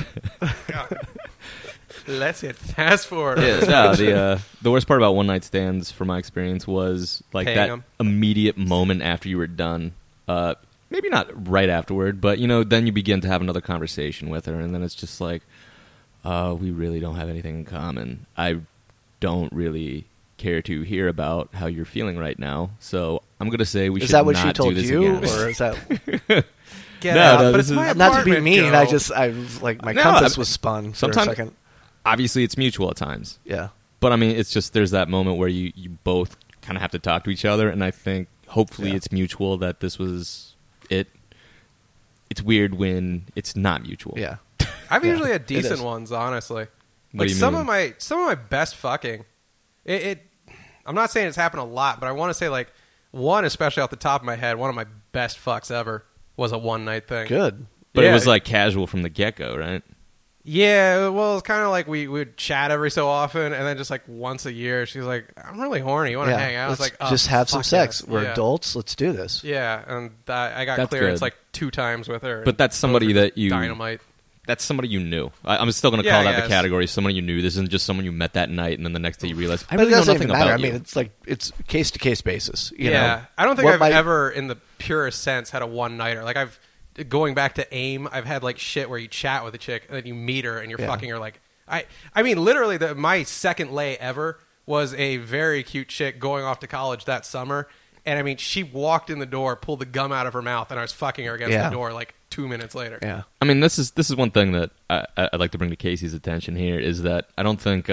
Let's hit fast forward. The worst part about one night stands, from my experience, was like Paying that them. immediate moment after you were done. Maybe not right afterward, but then you begin to have another conversation with her, and then it's just like, we really don't have anything in common. I don't really care to hear about how you're feeling right now, so I'm going to say we should not do this again. Is that what she told you, or is that... Get out. No, but it's my not to be apartment, mean. go. I was like, my compass was spun for a second. Obviously, it's mutual at times. Yeah. But I mean, it's just there's that moment where you both kind of have to talk to each other, and I think hopefully it's mutual that this was it. It's weird when it's not mutual. Yeah. I've usually had decent ones, honestly. What Like do you some mean? of my best fucking. I'm not saying it's happened a lot, but I want to say like one, especially off the top of my head, one of my best fucks ever was a one night thing. Good. But it was like casual from the get-go, right? Yeah, well, it's kind of like we would chat every so often, and then just like once a year, she's like, "I'm really horny. You want to hang out?" I was like, just have some fuck sex. yes. We're adults. Let's do this. Yeah, and I got That's clearance good. like 2 times with her. But that's somebody Those were that you dynamite. that's somebody you knew. I'm still going to call that the category. Somebody you knew. This isn't just someone you met that night, and then the next day you realize, I really know nothing about you. I mean, it's like it's case-to-case basis. You know? I don't think I've ever, in the purest sense, had a one-nighter. Like, going back to AIM, I've had, like, shit where you chat with a chick, and then you meet her, and you're fucking her, like... I mean, literally, my second lay ever was a very cute chick going off to college that summer. And, I mean, she walked in the door, pulled the gum out of her mouth, and I was fucking her against the door, like, 2 minutes later. Yeah. I mean, this is one thing that I'd like to bring to Casey's attention here, is that I don't think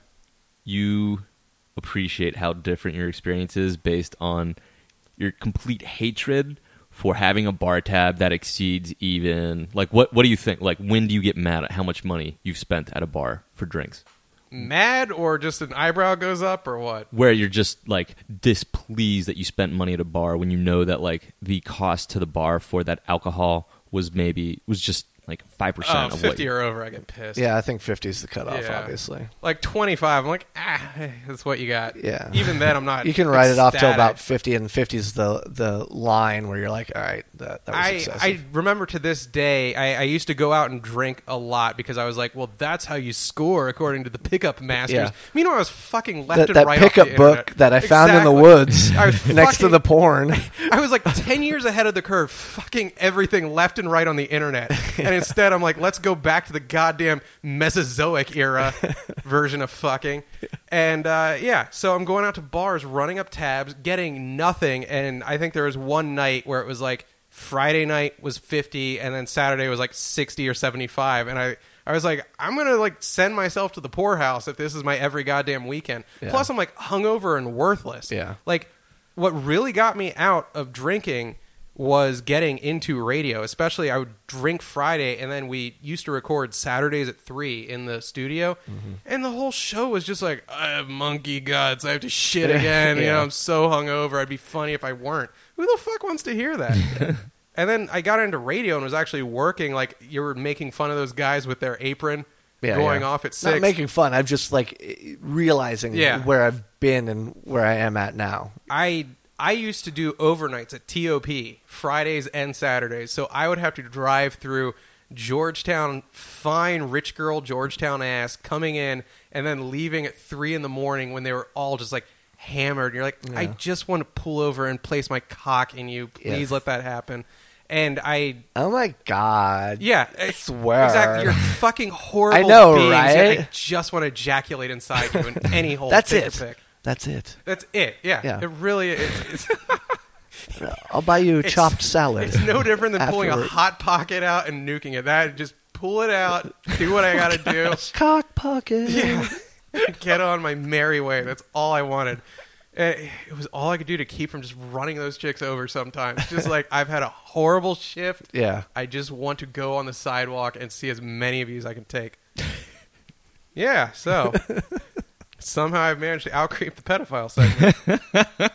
you appreciate how different your experience is based on your complete hatred for having a bar tab that exceeds even... Like, what do you think? Like, when do you get mad at how much money you've spent at a bar for drinks? Mad, or just an eyebrow goes up, or what? Where you're just, like, displeased that you spent money at a bar when you know that, like, the cost to the bar for that alcohol was just... like 5% of 50 or over, I get pissed. Yeah, I think 50 is the cutoff, obviously. Like 25, I'm like, that's what you got. Yeah. Even then, I'm not. You can write it off till about 50, and 50 is the line where you're like, all right, that was excessive. I remember to this day, I used to go out and drink a lot because I was like, well, that's how you score according to the pickup masters. Yeah. Meanwhile, I was fucking left and that right pickup off the book internet. that I found in the woods next to the porn. I was like 10 years ahead of the curve, fucking everything left and right on the internet. And instead, I'm like, let's go back to the goddamn Mesozoic era version of fucking. And so I'm going out to bars, running up tabs, getting nothing. And I think there was one night where it was like Friday night was 50, and then Saturday was like 60 or 75. And I was like, I'm going to like send myself to the poorhouse if this is my every goddamn weekend. Yeah. Plus, I'm like hungover and worthless. Yeah. Like, what really got me out of drinking was getting into radio. Especially, I would drink Friday, and then we used to record Saturdays at 3 in the studio, and the whole show was just like, I have monkey guts, I have to shit again, you know, I'm so hungover, I'd be funny if I weren't. Who the fuck wants to hear that? And then I got into radio and was actually working, like, you were making fun of those guys with their apron going off at 6. Not making fun, I'm just, like, realizing where I've been and where I am at now. I used to do overnights at TOP, Fridays and Saturdays, so I would have to drive through Georgetown, fine rich girl Georgetown ass, coming in and then leaving at 3 in the morning when they were all just like hammered. And you're like, I just want to pull over and place my cock in you. Please let that happen. And oh my God. Yeah. I swear. Exactly. You're fucking horrible. I know, beings, right? I just want to ejaculate inside you in any hole. That's it. Pick. That's it. That's it. Yeah. It really is. I'll buy you chopped salad. It's no different than pulling a Hot Pocket out and nuking it. That just pull it out, do what I got to do. Cock pocket. Yeah. Get on my merry way. That's all I wanted. It was all I could do to keep from just running those chicks over sometimes. Just like, I've had a horrible shift. Yeah. I just want to go on the sidewalk and see as many of you as I can take. Yeah, so... Somehow I've managed to outcreep the pedophile segment.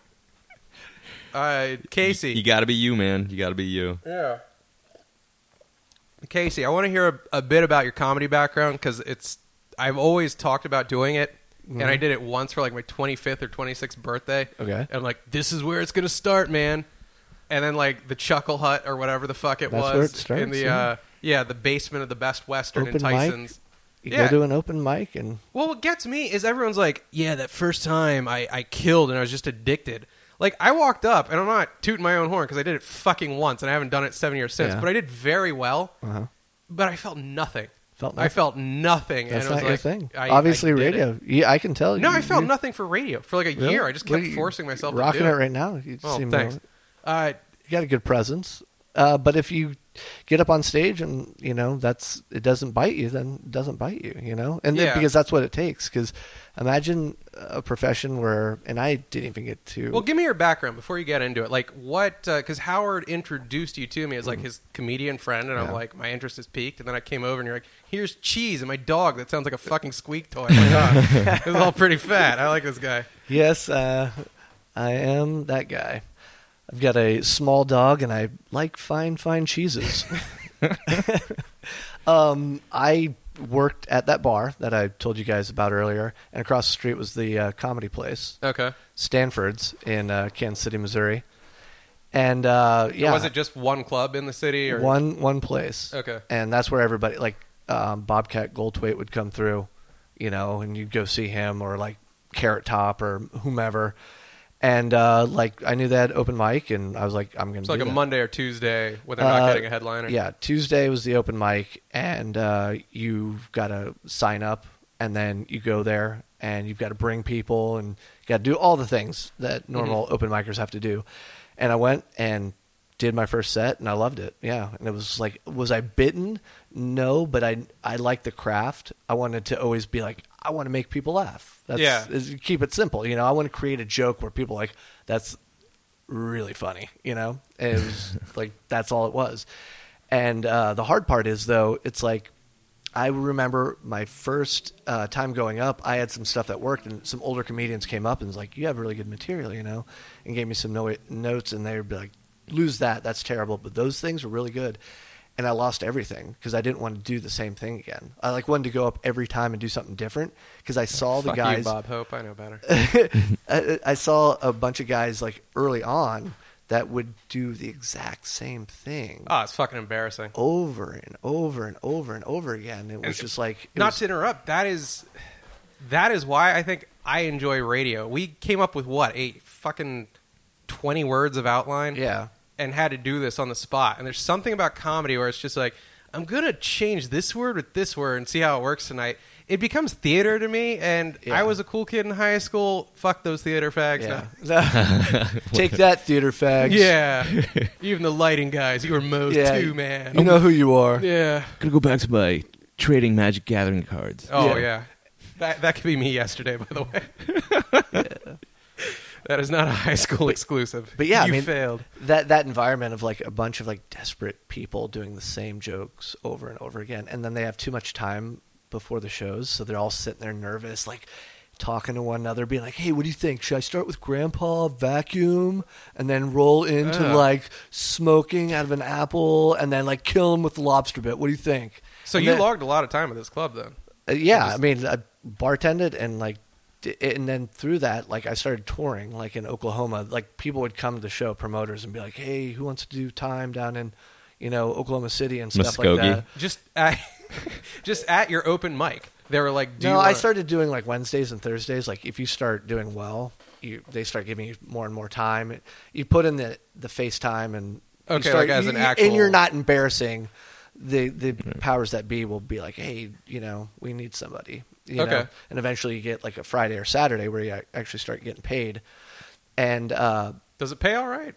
Casey. You gotta be you, man. You gotta be you. Yeah. Casey, I want to hear a bit about your comedy background, because I've always talked about doing it, and I did it once for like my 25th or 26th birthday. Okay. And I'm like, this is where it's going to start, man. And then like the Chuckle Hut or whatever the fuck it was. That's where it starts, in the the basement of the Best Western open in Tyson's. Mic. You go to an open mic and... Well, what gets me is everyone's like, yeah, that first time I killed and I was just addicted. Like, I walked up, and I'm not tooting my own horn because I did it fucking once, and I haven't done it 7 years since, but I did very well, but I felt nothing. I felt nothing. That's and not it was your like, thing. Obviously, radio. Yeah, I can tell. No, I felt nothing for radio. For like a year, I just kept forcing myself to do it. Rocking it right now. You seem thanks. You got a good presence. But if you get up on stage and, it doesn't bite you, then it doesn't bite you, And then, because that's what it takes. Because imagine a profession where, and I didn't even get to... Well, give me your background before you get into it. Like, what... Because Howard introduced you to me as, like, his comedian friend, and I'm like, my interest is piqued. And then I came over, and you're like, here's Cheese and my dog that sounds like a fucking squeak toy. I'm like, it's all pretty fat. I like this guy. Yes, I am that guy. I've got a small dog, and I like fine cheeses. I worked at that bar that I told you guys about earlier, and across the street was the comedy place. Okay. Stanford's in Kansas City, Missouri. And Was it just one club in the city, or one place? Okay. And that's where everybody, like Bobcat Goldthwait would come through, and you'd go see him, or like Carrot Top or whomever. And like I knew they had open mic, and I was like, I'm going to. It's like a Monday or Tuesday when they're not getting a headliner. Yeah, Tuesday was the open mic, and you've got to sign up, and then you go there, and you've got to bring people, and you got to do all the things that normal open micers have to do. And I went and did my first set, and I loved it. Yeah, and it was like, was I bitten? No, but I liked the craft. I wanted to always be like, I want to make people laugh. Keep it simple. I want to create a joke where people are like, that's really funny. And it was like, that's all it was. And the hard part is, though, it's like, I remember my first time going up, I had some stuff that worked, and some older comedians came up and was like, you have really good material, and gave me some notes, and they would be like, lose that, that's terrible, but those things were really good. And I lost everything because I didn't want to do the same thing again. I wanted to go up every time and do something different because I saw the guys. You, Bob Hope, I know better. I saw a bunch of guys like early on that would do the exact same thing. Oh, it's fucking embarrassing. Over and over and over and over again. It was just like... To interrupt, that is why I think I enjoy radio. We came up with, a fucking 20 words of outline? Yeah. And had to do this on the spot. And there's something about comedy where it's just like, I'm going to change this word with this word and see how it works tonight. It becomes theater to me, and I was a cool kid in high school. Fuck those theater fags. Yeah. Take that, theater fags. Yeah. Even the lighting guys. You were Moe's too, man. You know who you are. Yeah. Gonna go back to my trading Magic Gathering cards. Oh, yeah. That could be me yesterday, by the way. Yeah. That is not a high school exclusive. But yeah, you failed. That environment of like a bunch of like desperate people doing the same jokes over and over again, and then they have too much time before the shows, so they're all sitting there nervous, like talking to one another, being like, "Hey, what do you think? Should I start with Grandpa vacuum, and then roll into like smoking out of an apple, and then like kill him with the lobster bit? What do you think?" So you logged a lot of time at this club, then? I mean, I bartended and like. And then through that, like I started touring, like in Oklahoma. Like people would come to the show, promoters, and be like, "Hey, who wants to do time down in, Oklahoma City and stuff like that?" Just at your open mic, they were like, I started doing like Wednesdays and Thursdays. Like if you start doing well, they start giving you more and more time. You put in the FaceTime and as an actual, and you're not embarrassing. The powers that be will be like, "Hey, we need somebody." And eventually you get like a Friday or Saturday where you actually start getting paid. And does it pay all right?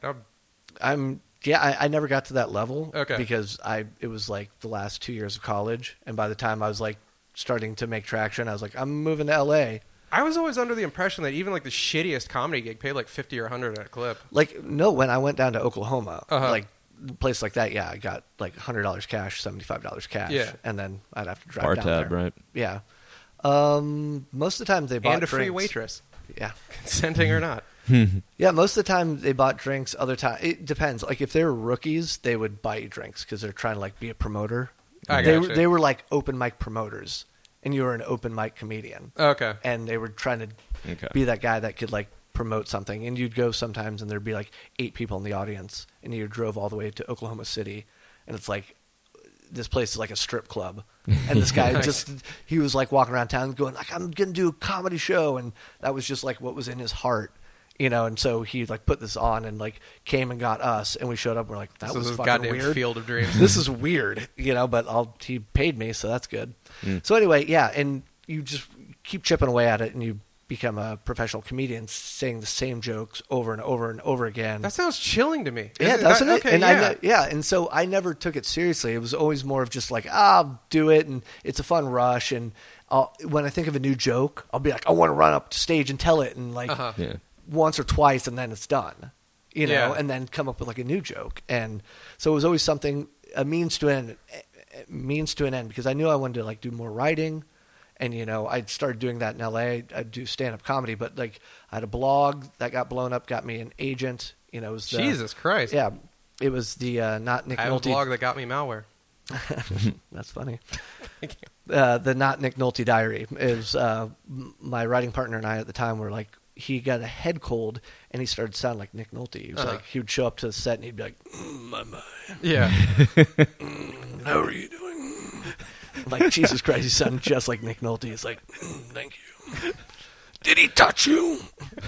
I never got to that level because it was like the last 2 years of college, and by the time I was like starting to make traction, I was like, I'm moving to LA. I was always under the impression that even like the shittiest comedy gig paid like 50 or 100 at a clip. Like no, when I went down to Oklahoma, like a place like that, I got like $100 cash, $75 cash, and then I'd have to drive down there. Right? Yeah. Most of the time they bought and a drinks. free waitress. Yeah, consenting or not. Yeah, most of the time they bought drinks. Other time it depends. Like if they were rookies, they would buy you drinks because they're trying to like be a promoter. They were like open mic promoters, and you were an open mic comedian. Okay, and they were trying to be that guy that could like promote something. And you'd go sometimes, and there'd be like 8 people in the audience, and you drove all the way to Oklahoma City, and it's like. This place is like a strip club, and this guy he was like walking around town going like, I'm gonna do a comedy show, and that was just like what was in his heart, and so he like put this on and like came and got us, and we showed up, we're like, that was fucking goddamn weird. Field of Dreams. This is weird, but he paid me, so that's good. So anyway, and you just keep chipping away at it, and you become a professional comedian saying the same jokes over and over and over again. That sounds chilling to me. Doesn't it? Okay, and and so I never took it seriously. It was always more of just like, I'll do it, and it's a fun rush, and when I think of a new joke, I'll be like, I want to run up to stage and tell it, and like once or twice, and then it's done, and then come up with like a new joke. And so it was always something, a means to an end, because I knew I wanted to like do more writing. And, I started doing that in L.A. I'd do stand-up comedy, but, like, I had a blog that got blown up, got me an agent. It was Jesus Christ. Yeah. It was the Not Nick Nolte. I have a blog that got me malware. That's funny. The Not Nick Nolte Diary is my writing partner and I at the time were, like, he got a head cold and he started sounding like Nick Nolte. He was like, he would show up to the set and he'd be like, my mind. Yeah. How are you doing? Like, Jesus Christ, he sounded just like Nick Nolte. He's like, thank you. Did he touch you?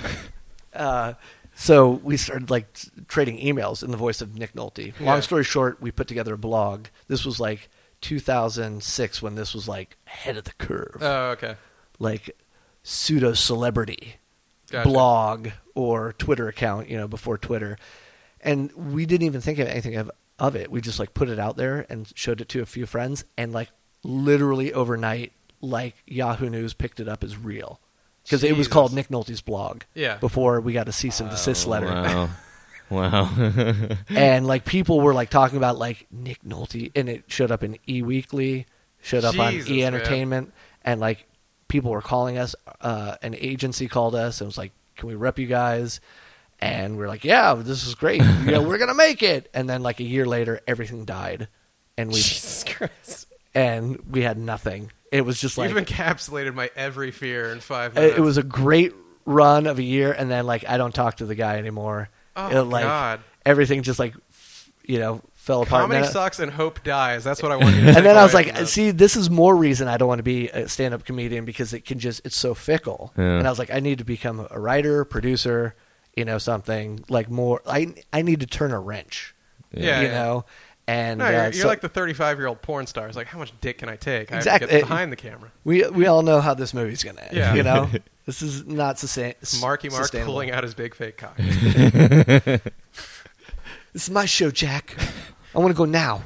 So we started like trading emails in the voice of Nick Nolte. Long story short, we put together a blog. This was like 2006 when this was like ahead of the curve. Oh, okay. Like pseudo celebrity Gotcha. blog or Twitter account, before Twitter. And we didn't even think of anything of it. We just like put it out there and showed it to a few friends, and like literally overnight, like Yahoo News picked it up as real. Because it was called Nick Nolte's blog. Yeah. Before we got a cease and desist letter. Wow. And like people were like talking about like Nick Nolte, and it showed up in E! Weekly, showed up on E! Entertainment, and like people were calling us. An agency called us and was like, "Can we rep you guys?" And we're like, "Yeah, this is great. We're gonna make it." And then like a year later, everything died, and Jesus Christ. And we had nothing. It was just like you've encapsulated my every fear in 5 minutes. It was a great run of a year, and then like I don't talk to the guy anymore. Oh, God. Everything just like fell apart. Comedy sucks and hope dies. That's what I want you to And then I was like, see, this is more reason I don't want to be a stand-up comedian, because it's so fickle. Yeah. And I was like, I need to become a writer, producer, something like more. I need to turn a wrench. Yeah. And no, you're like the 35-year-old porn star. It's like, how much dick can I take? Exactly. I have to get behind the camera. We all know how this movie's going to end. Yeah. This is not Marky Mark sustainable. pulling out his big fake cock. This is my show, Jack. I want to go now.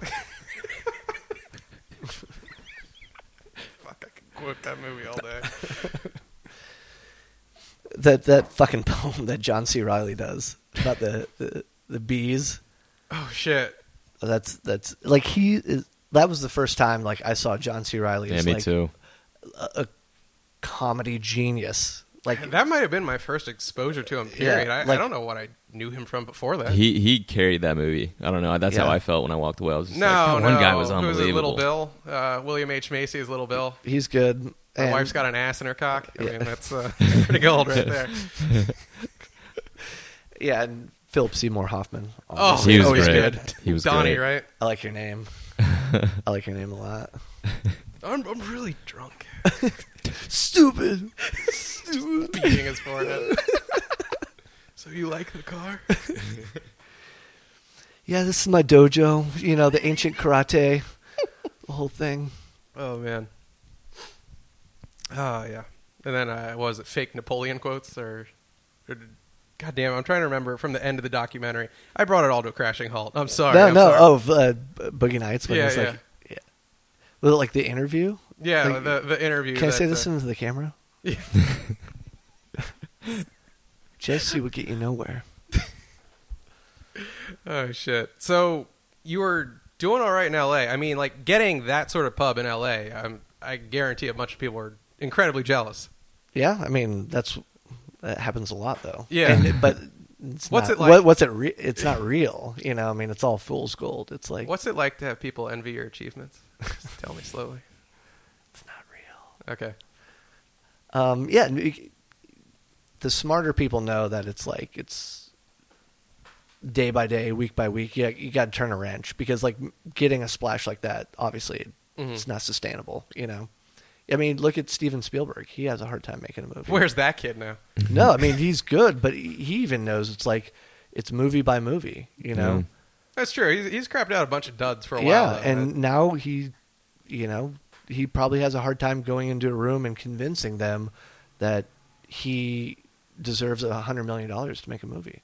Fuck, I could quote that movie all day. That fucking poem that John C. Reilly does about the bees. Oh shit. That's like that was the first time like I saw John C. Reilly as me like too. A comedy genius. Like that might have been my first exposure to him. Period. Yeah, I don't know what I knew him from before that. He carried that movie. I don't know. That's how I felt when I walked away. I was just one guy was Who unbelievable. was it, Little Bill? William H. Macy is Little Bill. He's good. My wife's got an ass in her cock. I mean, that's pretty gold right there. Yeah, and Philip Seymour Hoffman. Oh, he was always great. good. He was Donnie, great. right? I like your name. I like your name a lot. I'm really drunk. Stupid. Beating his forehead. So you like the car? Yeah, this is my dojo. The ancient karate, the whole thing. Oh man. Oh yeah. And then what was it, fake Napoleon quotes or God damn, I'm trying to remember from the end of the documentary. I brought it all to a crashing halt. I'm sorry. No. I'm sorry. Oh, Boogie Nights. When Yeah, it's yeah. Like, yeah. Was it like the interview? Yeah, Like, the interview. Can I say this into the camera? Yeah. Jesse would get you nowhere. Oh shit. So you were doing all right in LA. I mean, like getting that sort of pub in LA, I guarantee a bunch of people are incredibly jealous. Yeah, I mean that happens a lot though. Yeah. But it's What's not, it like? What's it? It's not real. I mean, it's all fool's gold. It's like What's it like to have people envy your achievements? Just tell me slowly. It's not real. Okay. Yeah, the smarter people know that it's day by day, week by week. Yeah, you got to turn a wrench because like getting a splash like that, obviously, it's not sustainable. I mean, look at Steven Spielberg. He has a hard time making a movie. Where's that kid now? No, I mean he's good, but he even knows it's movie by movie. That's true. He's crapped out a bunch of duds for a while. Yeah, though, and now he probably has a hard time going into a room and convincing them that he deserves $100 million to make a movie.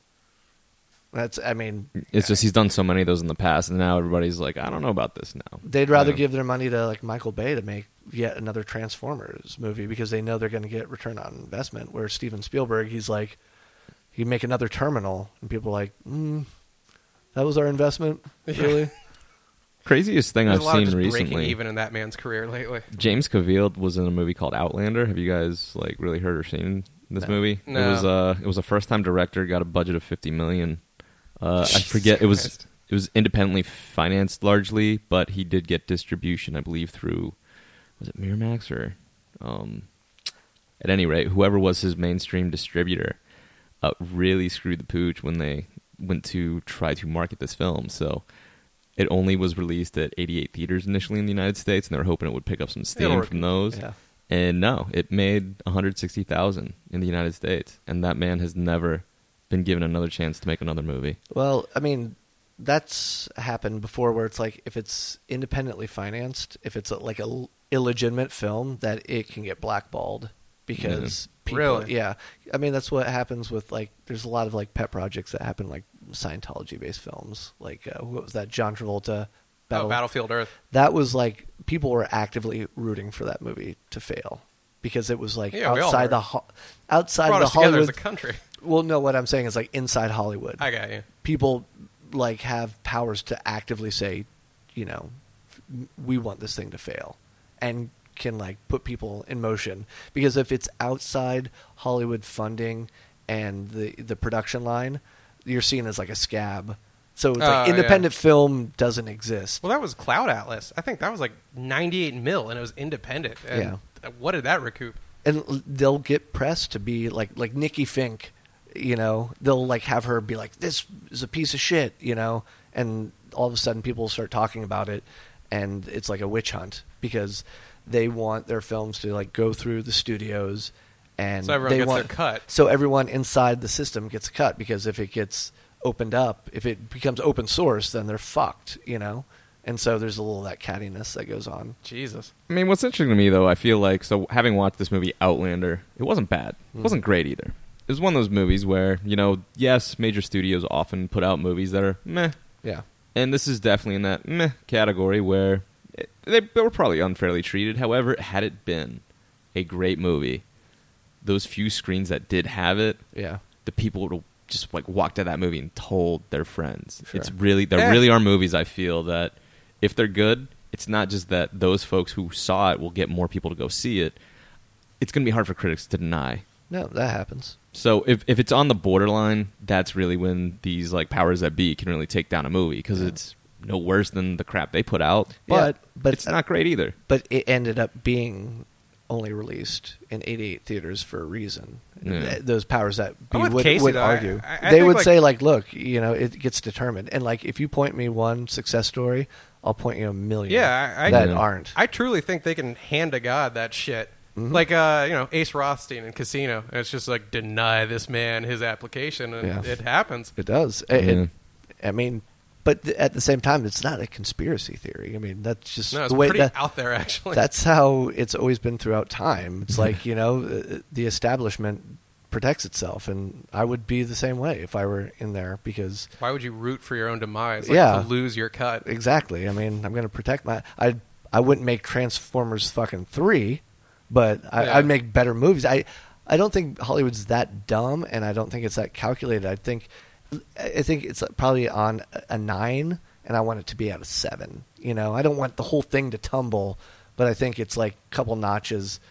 It's just he's done so many of those in the past, and now everybody's like, I don't know about this now. They'd rather give their money to like Michael Bay to make yet another Transformers movie because they know they're going to get return on investment. Where Steven Spielberg, he's like, he'd make another Terminal, and people are like, that was our investment, really? Craziest thing There's I've a lot of seen just recently. breaking even in that man's career lately. James Cavill was in a movie called Outlander. Have you guys like really heard or seen this movie? No. It was a first time director, got a budget of $50 million. I forget, it was independently financed largely, but he did get distribution, I believe, through, was it Miramax or at any rate, whoever was his mainstream distributor really screwed the pooch when they went to try to market this film. So it only was released at 88 theaters initially in the United States, and they were hoping it would pick up some steam from those. Yeah. And no, it made $160,000 in the United States, and that man has never been given another chance to make another movie. Well, I mean, that's happened before, where it's like if it's independently financed, if it's like a illegitimate film, that it can get blackballed because people. Really? Yeah, I mean that's what happens with like. There's a lot of like pet projects that happen, like Scientology-based films. Like what was that? John Travolta. Battlefield Earth. That was like people were actively rooting for that movie to fail because it was like outside the Hollywood as a country. Well, no, what I'm saying is like inside Hollywood. I got you. People like have powers to actively say, we want this thing to fail, and can like put people in motion. Because if it's outside Hollywood funding and the production line, you're seen as like a scab. So it's like independent film doesn't exist. Well, that was Cloud Atlas. I think that was like 98 mil, and it was independent. And what did that recoup? And they'll get press to be like Nikki Fink, they'll like have her be like, this is a piece of shit, and all of a sudden people start talking about it, and it's like a witch hunt because they want their films to like go through the studios, and so everyone gets their cut. So everyone inside the system gets a cut, because if it gets opened up, if it becomes open source, then they're fucked, and so there's a little of that cattiness that goes on. Jesus. I mean, what's interesting to me, though, I feel like, so having watched this movie Outlander, it wasn't bad. It wasn't great either. It was one of those movies where, yes, major studios often put out movies that are meh. Yeah. And this is definitely in that meh category where they were probably unfairly treated. However, had it been a great movie, those few screens that did have it, the people would have just like walked out of that movie and told their friends. Sure. There really are movies, I feel, that if they're good, it's not just that those folks who saw it will get more people to go see it. It's going to be hard for critics to deny. No, that happens. So if it's on the borderline, that's really when these like powers that be can really take down a movie, because it's no worse than the crap they put out, but it's not great either. But it ended up being only released in 88 theaters for a reason. Yeah. Those powers that be Casey, would though. argue. I they think, would say, like, look, it gets determined. And, like, if you point me one success story, I'll point you a million that aren't. I truly think they can hand to God that shit. Mm-hmm. Like, Ace Rothstein in Casino. And it's just like, deny this man his application, and it happens. It does. I mean, but at the same time, it's not a conspiracy theory. I mean, that's just it's the way pretty out there, actually. That's how it's always been throughout time. It's like, the establishment protects itself, and I would be the same way if I were in there, because... Why would you root for your own demise? To lose your cut? Exactly. I mean, I'm going to protect my... I wouldn't make Transformers fucking 3, but I'd make better movies. I don't think Hollywood's that dumb, and I don't think it's that calculated. I think it's probably on a 9, and I want it to be at a 7. I don't want the whole thing to tumble, but I think it's like a couple notches,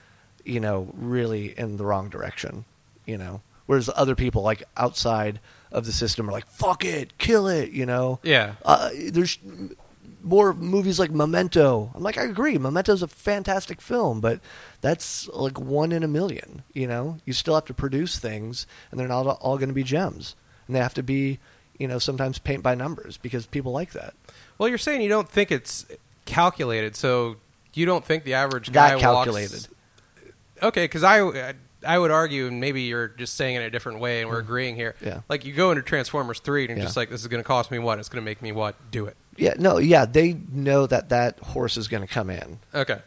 really in the wrong direction, Whereas other people, like outside of the system, are like, fuck it, kill it, Yeah. There's more movies like Memento. I'm like, I agree, Memento's a fantastic film, but that's like 1 in a million, You still have to produce things, and they're not all going to be gems. And they have to be, sometimes paint by numbers, because people like that. Well, you're saying you don't think it's calculated, so you don't think the average guy that calculated. Okay, because I would argue, and maybe you're just saying it a different way, and we're agreeing here. Yeah. Like, you go into Transformers 3, and you're just like, this is going to cost me what? It's going to make me what? Do it. Yeah, no, yeah, they know that horse is going to come in. Okay.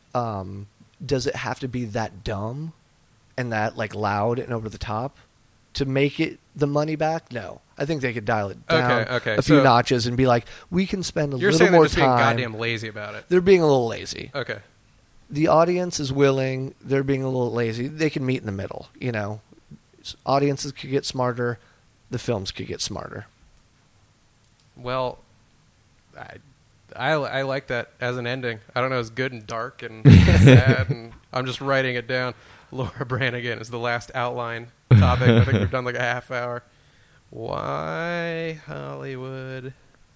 Does it have to be that dumb and that, like, loud and over the top to make it the money back? No. I think they could dial it down a few notches and be like, we can spend a little more time. You're saying they're just being goddamn lazy about it. They're being a little lazy. Okay. The audience is willing. They're being a little lazy. They can meet in the middle, Audiences could get smarter. The films could get smarter. Well, I like that as an ending. I don't know, it's good and dark and sad, and I'm just writing it down. Laura Branigan is the last outline topic. I think we've done like a half hour. Why Hollywood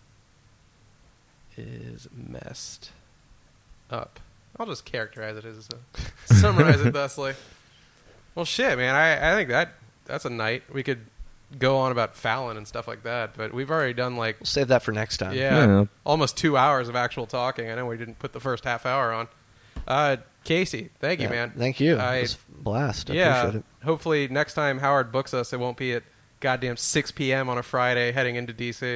is messed up. I'll just characterize it as summarize it thusly. Well, shit, man. I think that's a night. We could go on about Fallon and stuff like that, but we've already done like... We'll save that for next time. Yeah, almost 2 hours of actual talking. I know we didn't put the first half hour on. Casey, thank you, man. Thank you. It was a blast. I appreciate it. Hopefully next time Howard books us, it won't be at goddamn 6 p.m. on a Friday heading into D.C.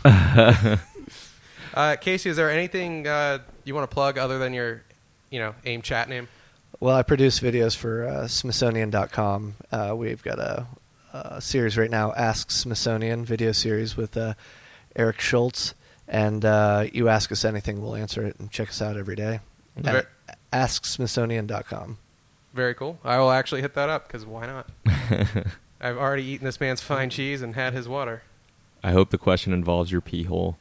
Casey, is there anything you want to plug other than your, AIM chat name? Well, I produce videos for Smithsonian.com. We've got a series right now, Ask Smithsonian, video series with Eric Schultz. And you ask us anything, we'll answer it, and check us out every day. At AskSmithsonian.com. Very cool. I will actually hit that up, because why not? I've already eaten this man's fine cheese and had his water. I hope the question involves your pee hole.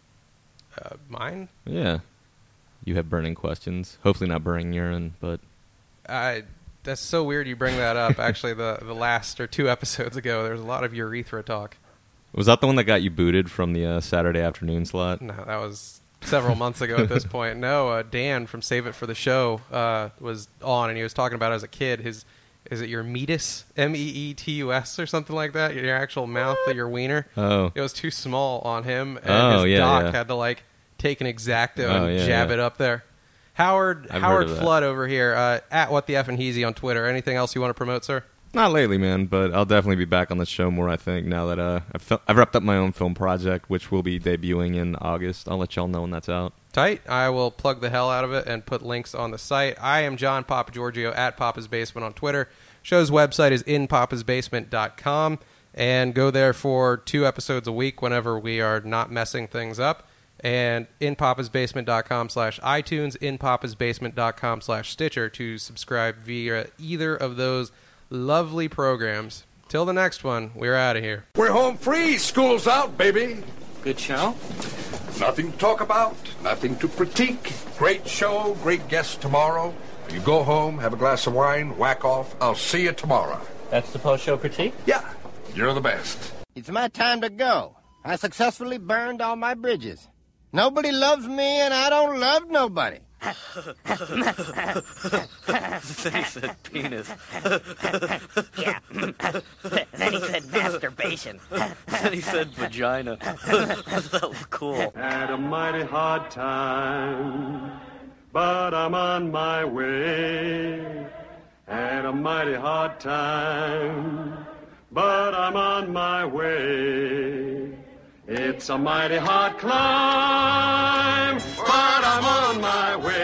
Mine? Yeah. You have burning questions. Hopefully not burning urine, but... That's so weird you bring that up. Actually, the last or 2 episodes ago, there was a lot of urethra talk. Was that the one that got you booted from the Saturday afternoon slot? No, that was several months ago at this point. No, Dan from Save It for the Show was on, and he was talking about as a kid, is it your meatus, meetus or something like that? Your actual mouth, your wiener? Oh. It was too small on him, and his doc had to take an X-Acto and jab it up there. Howard Flood over here, at What the F and Heezy on Twitter. Anything else you want to promote, sir? Not lately, man, but I'll definitely be back on the show more, I think, now that I've wrapped up my own film project, which will be debuting in August. I'll let y'all know when that's out. Tight. I will plug the hell out of it and put links on the site. I am John Papa Giorgio at Papa's Basement on Twitter. Show's website is inpapasbasement.com, and go there for 2 episodes a week whenever we are not messing things up. And inpapasbasement.com/iTunes, inpapasbasement.com/Stitcher to subscribe via either of those lovely programs. Till the next one, we're out of here. We're home free. School's out, baby. Good show? Nothing to talk about, nothing to critique. Great show, great guests tomorrow. You go home, have a glass of wine, whack off. I'll see you tomorrow. That's the post-show critique? Yeah, you're the best. It's my time to go. I successfully burned all my bridges. Nobody loves me, and I don't love nobody. Then he said penis. Yeah. Then he said masturbation. Then he said vagina. That was cool. Had a mighty hard time, but I'm on my way. Had a mighty hard time, but I'm on my way. It's a mighty hard climb, but I'm on my way.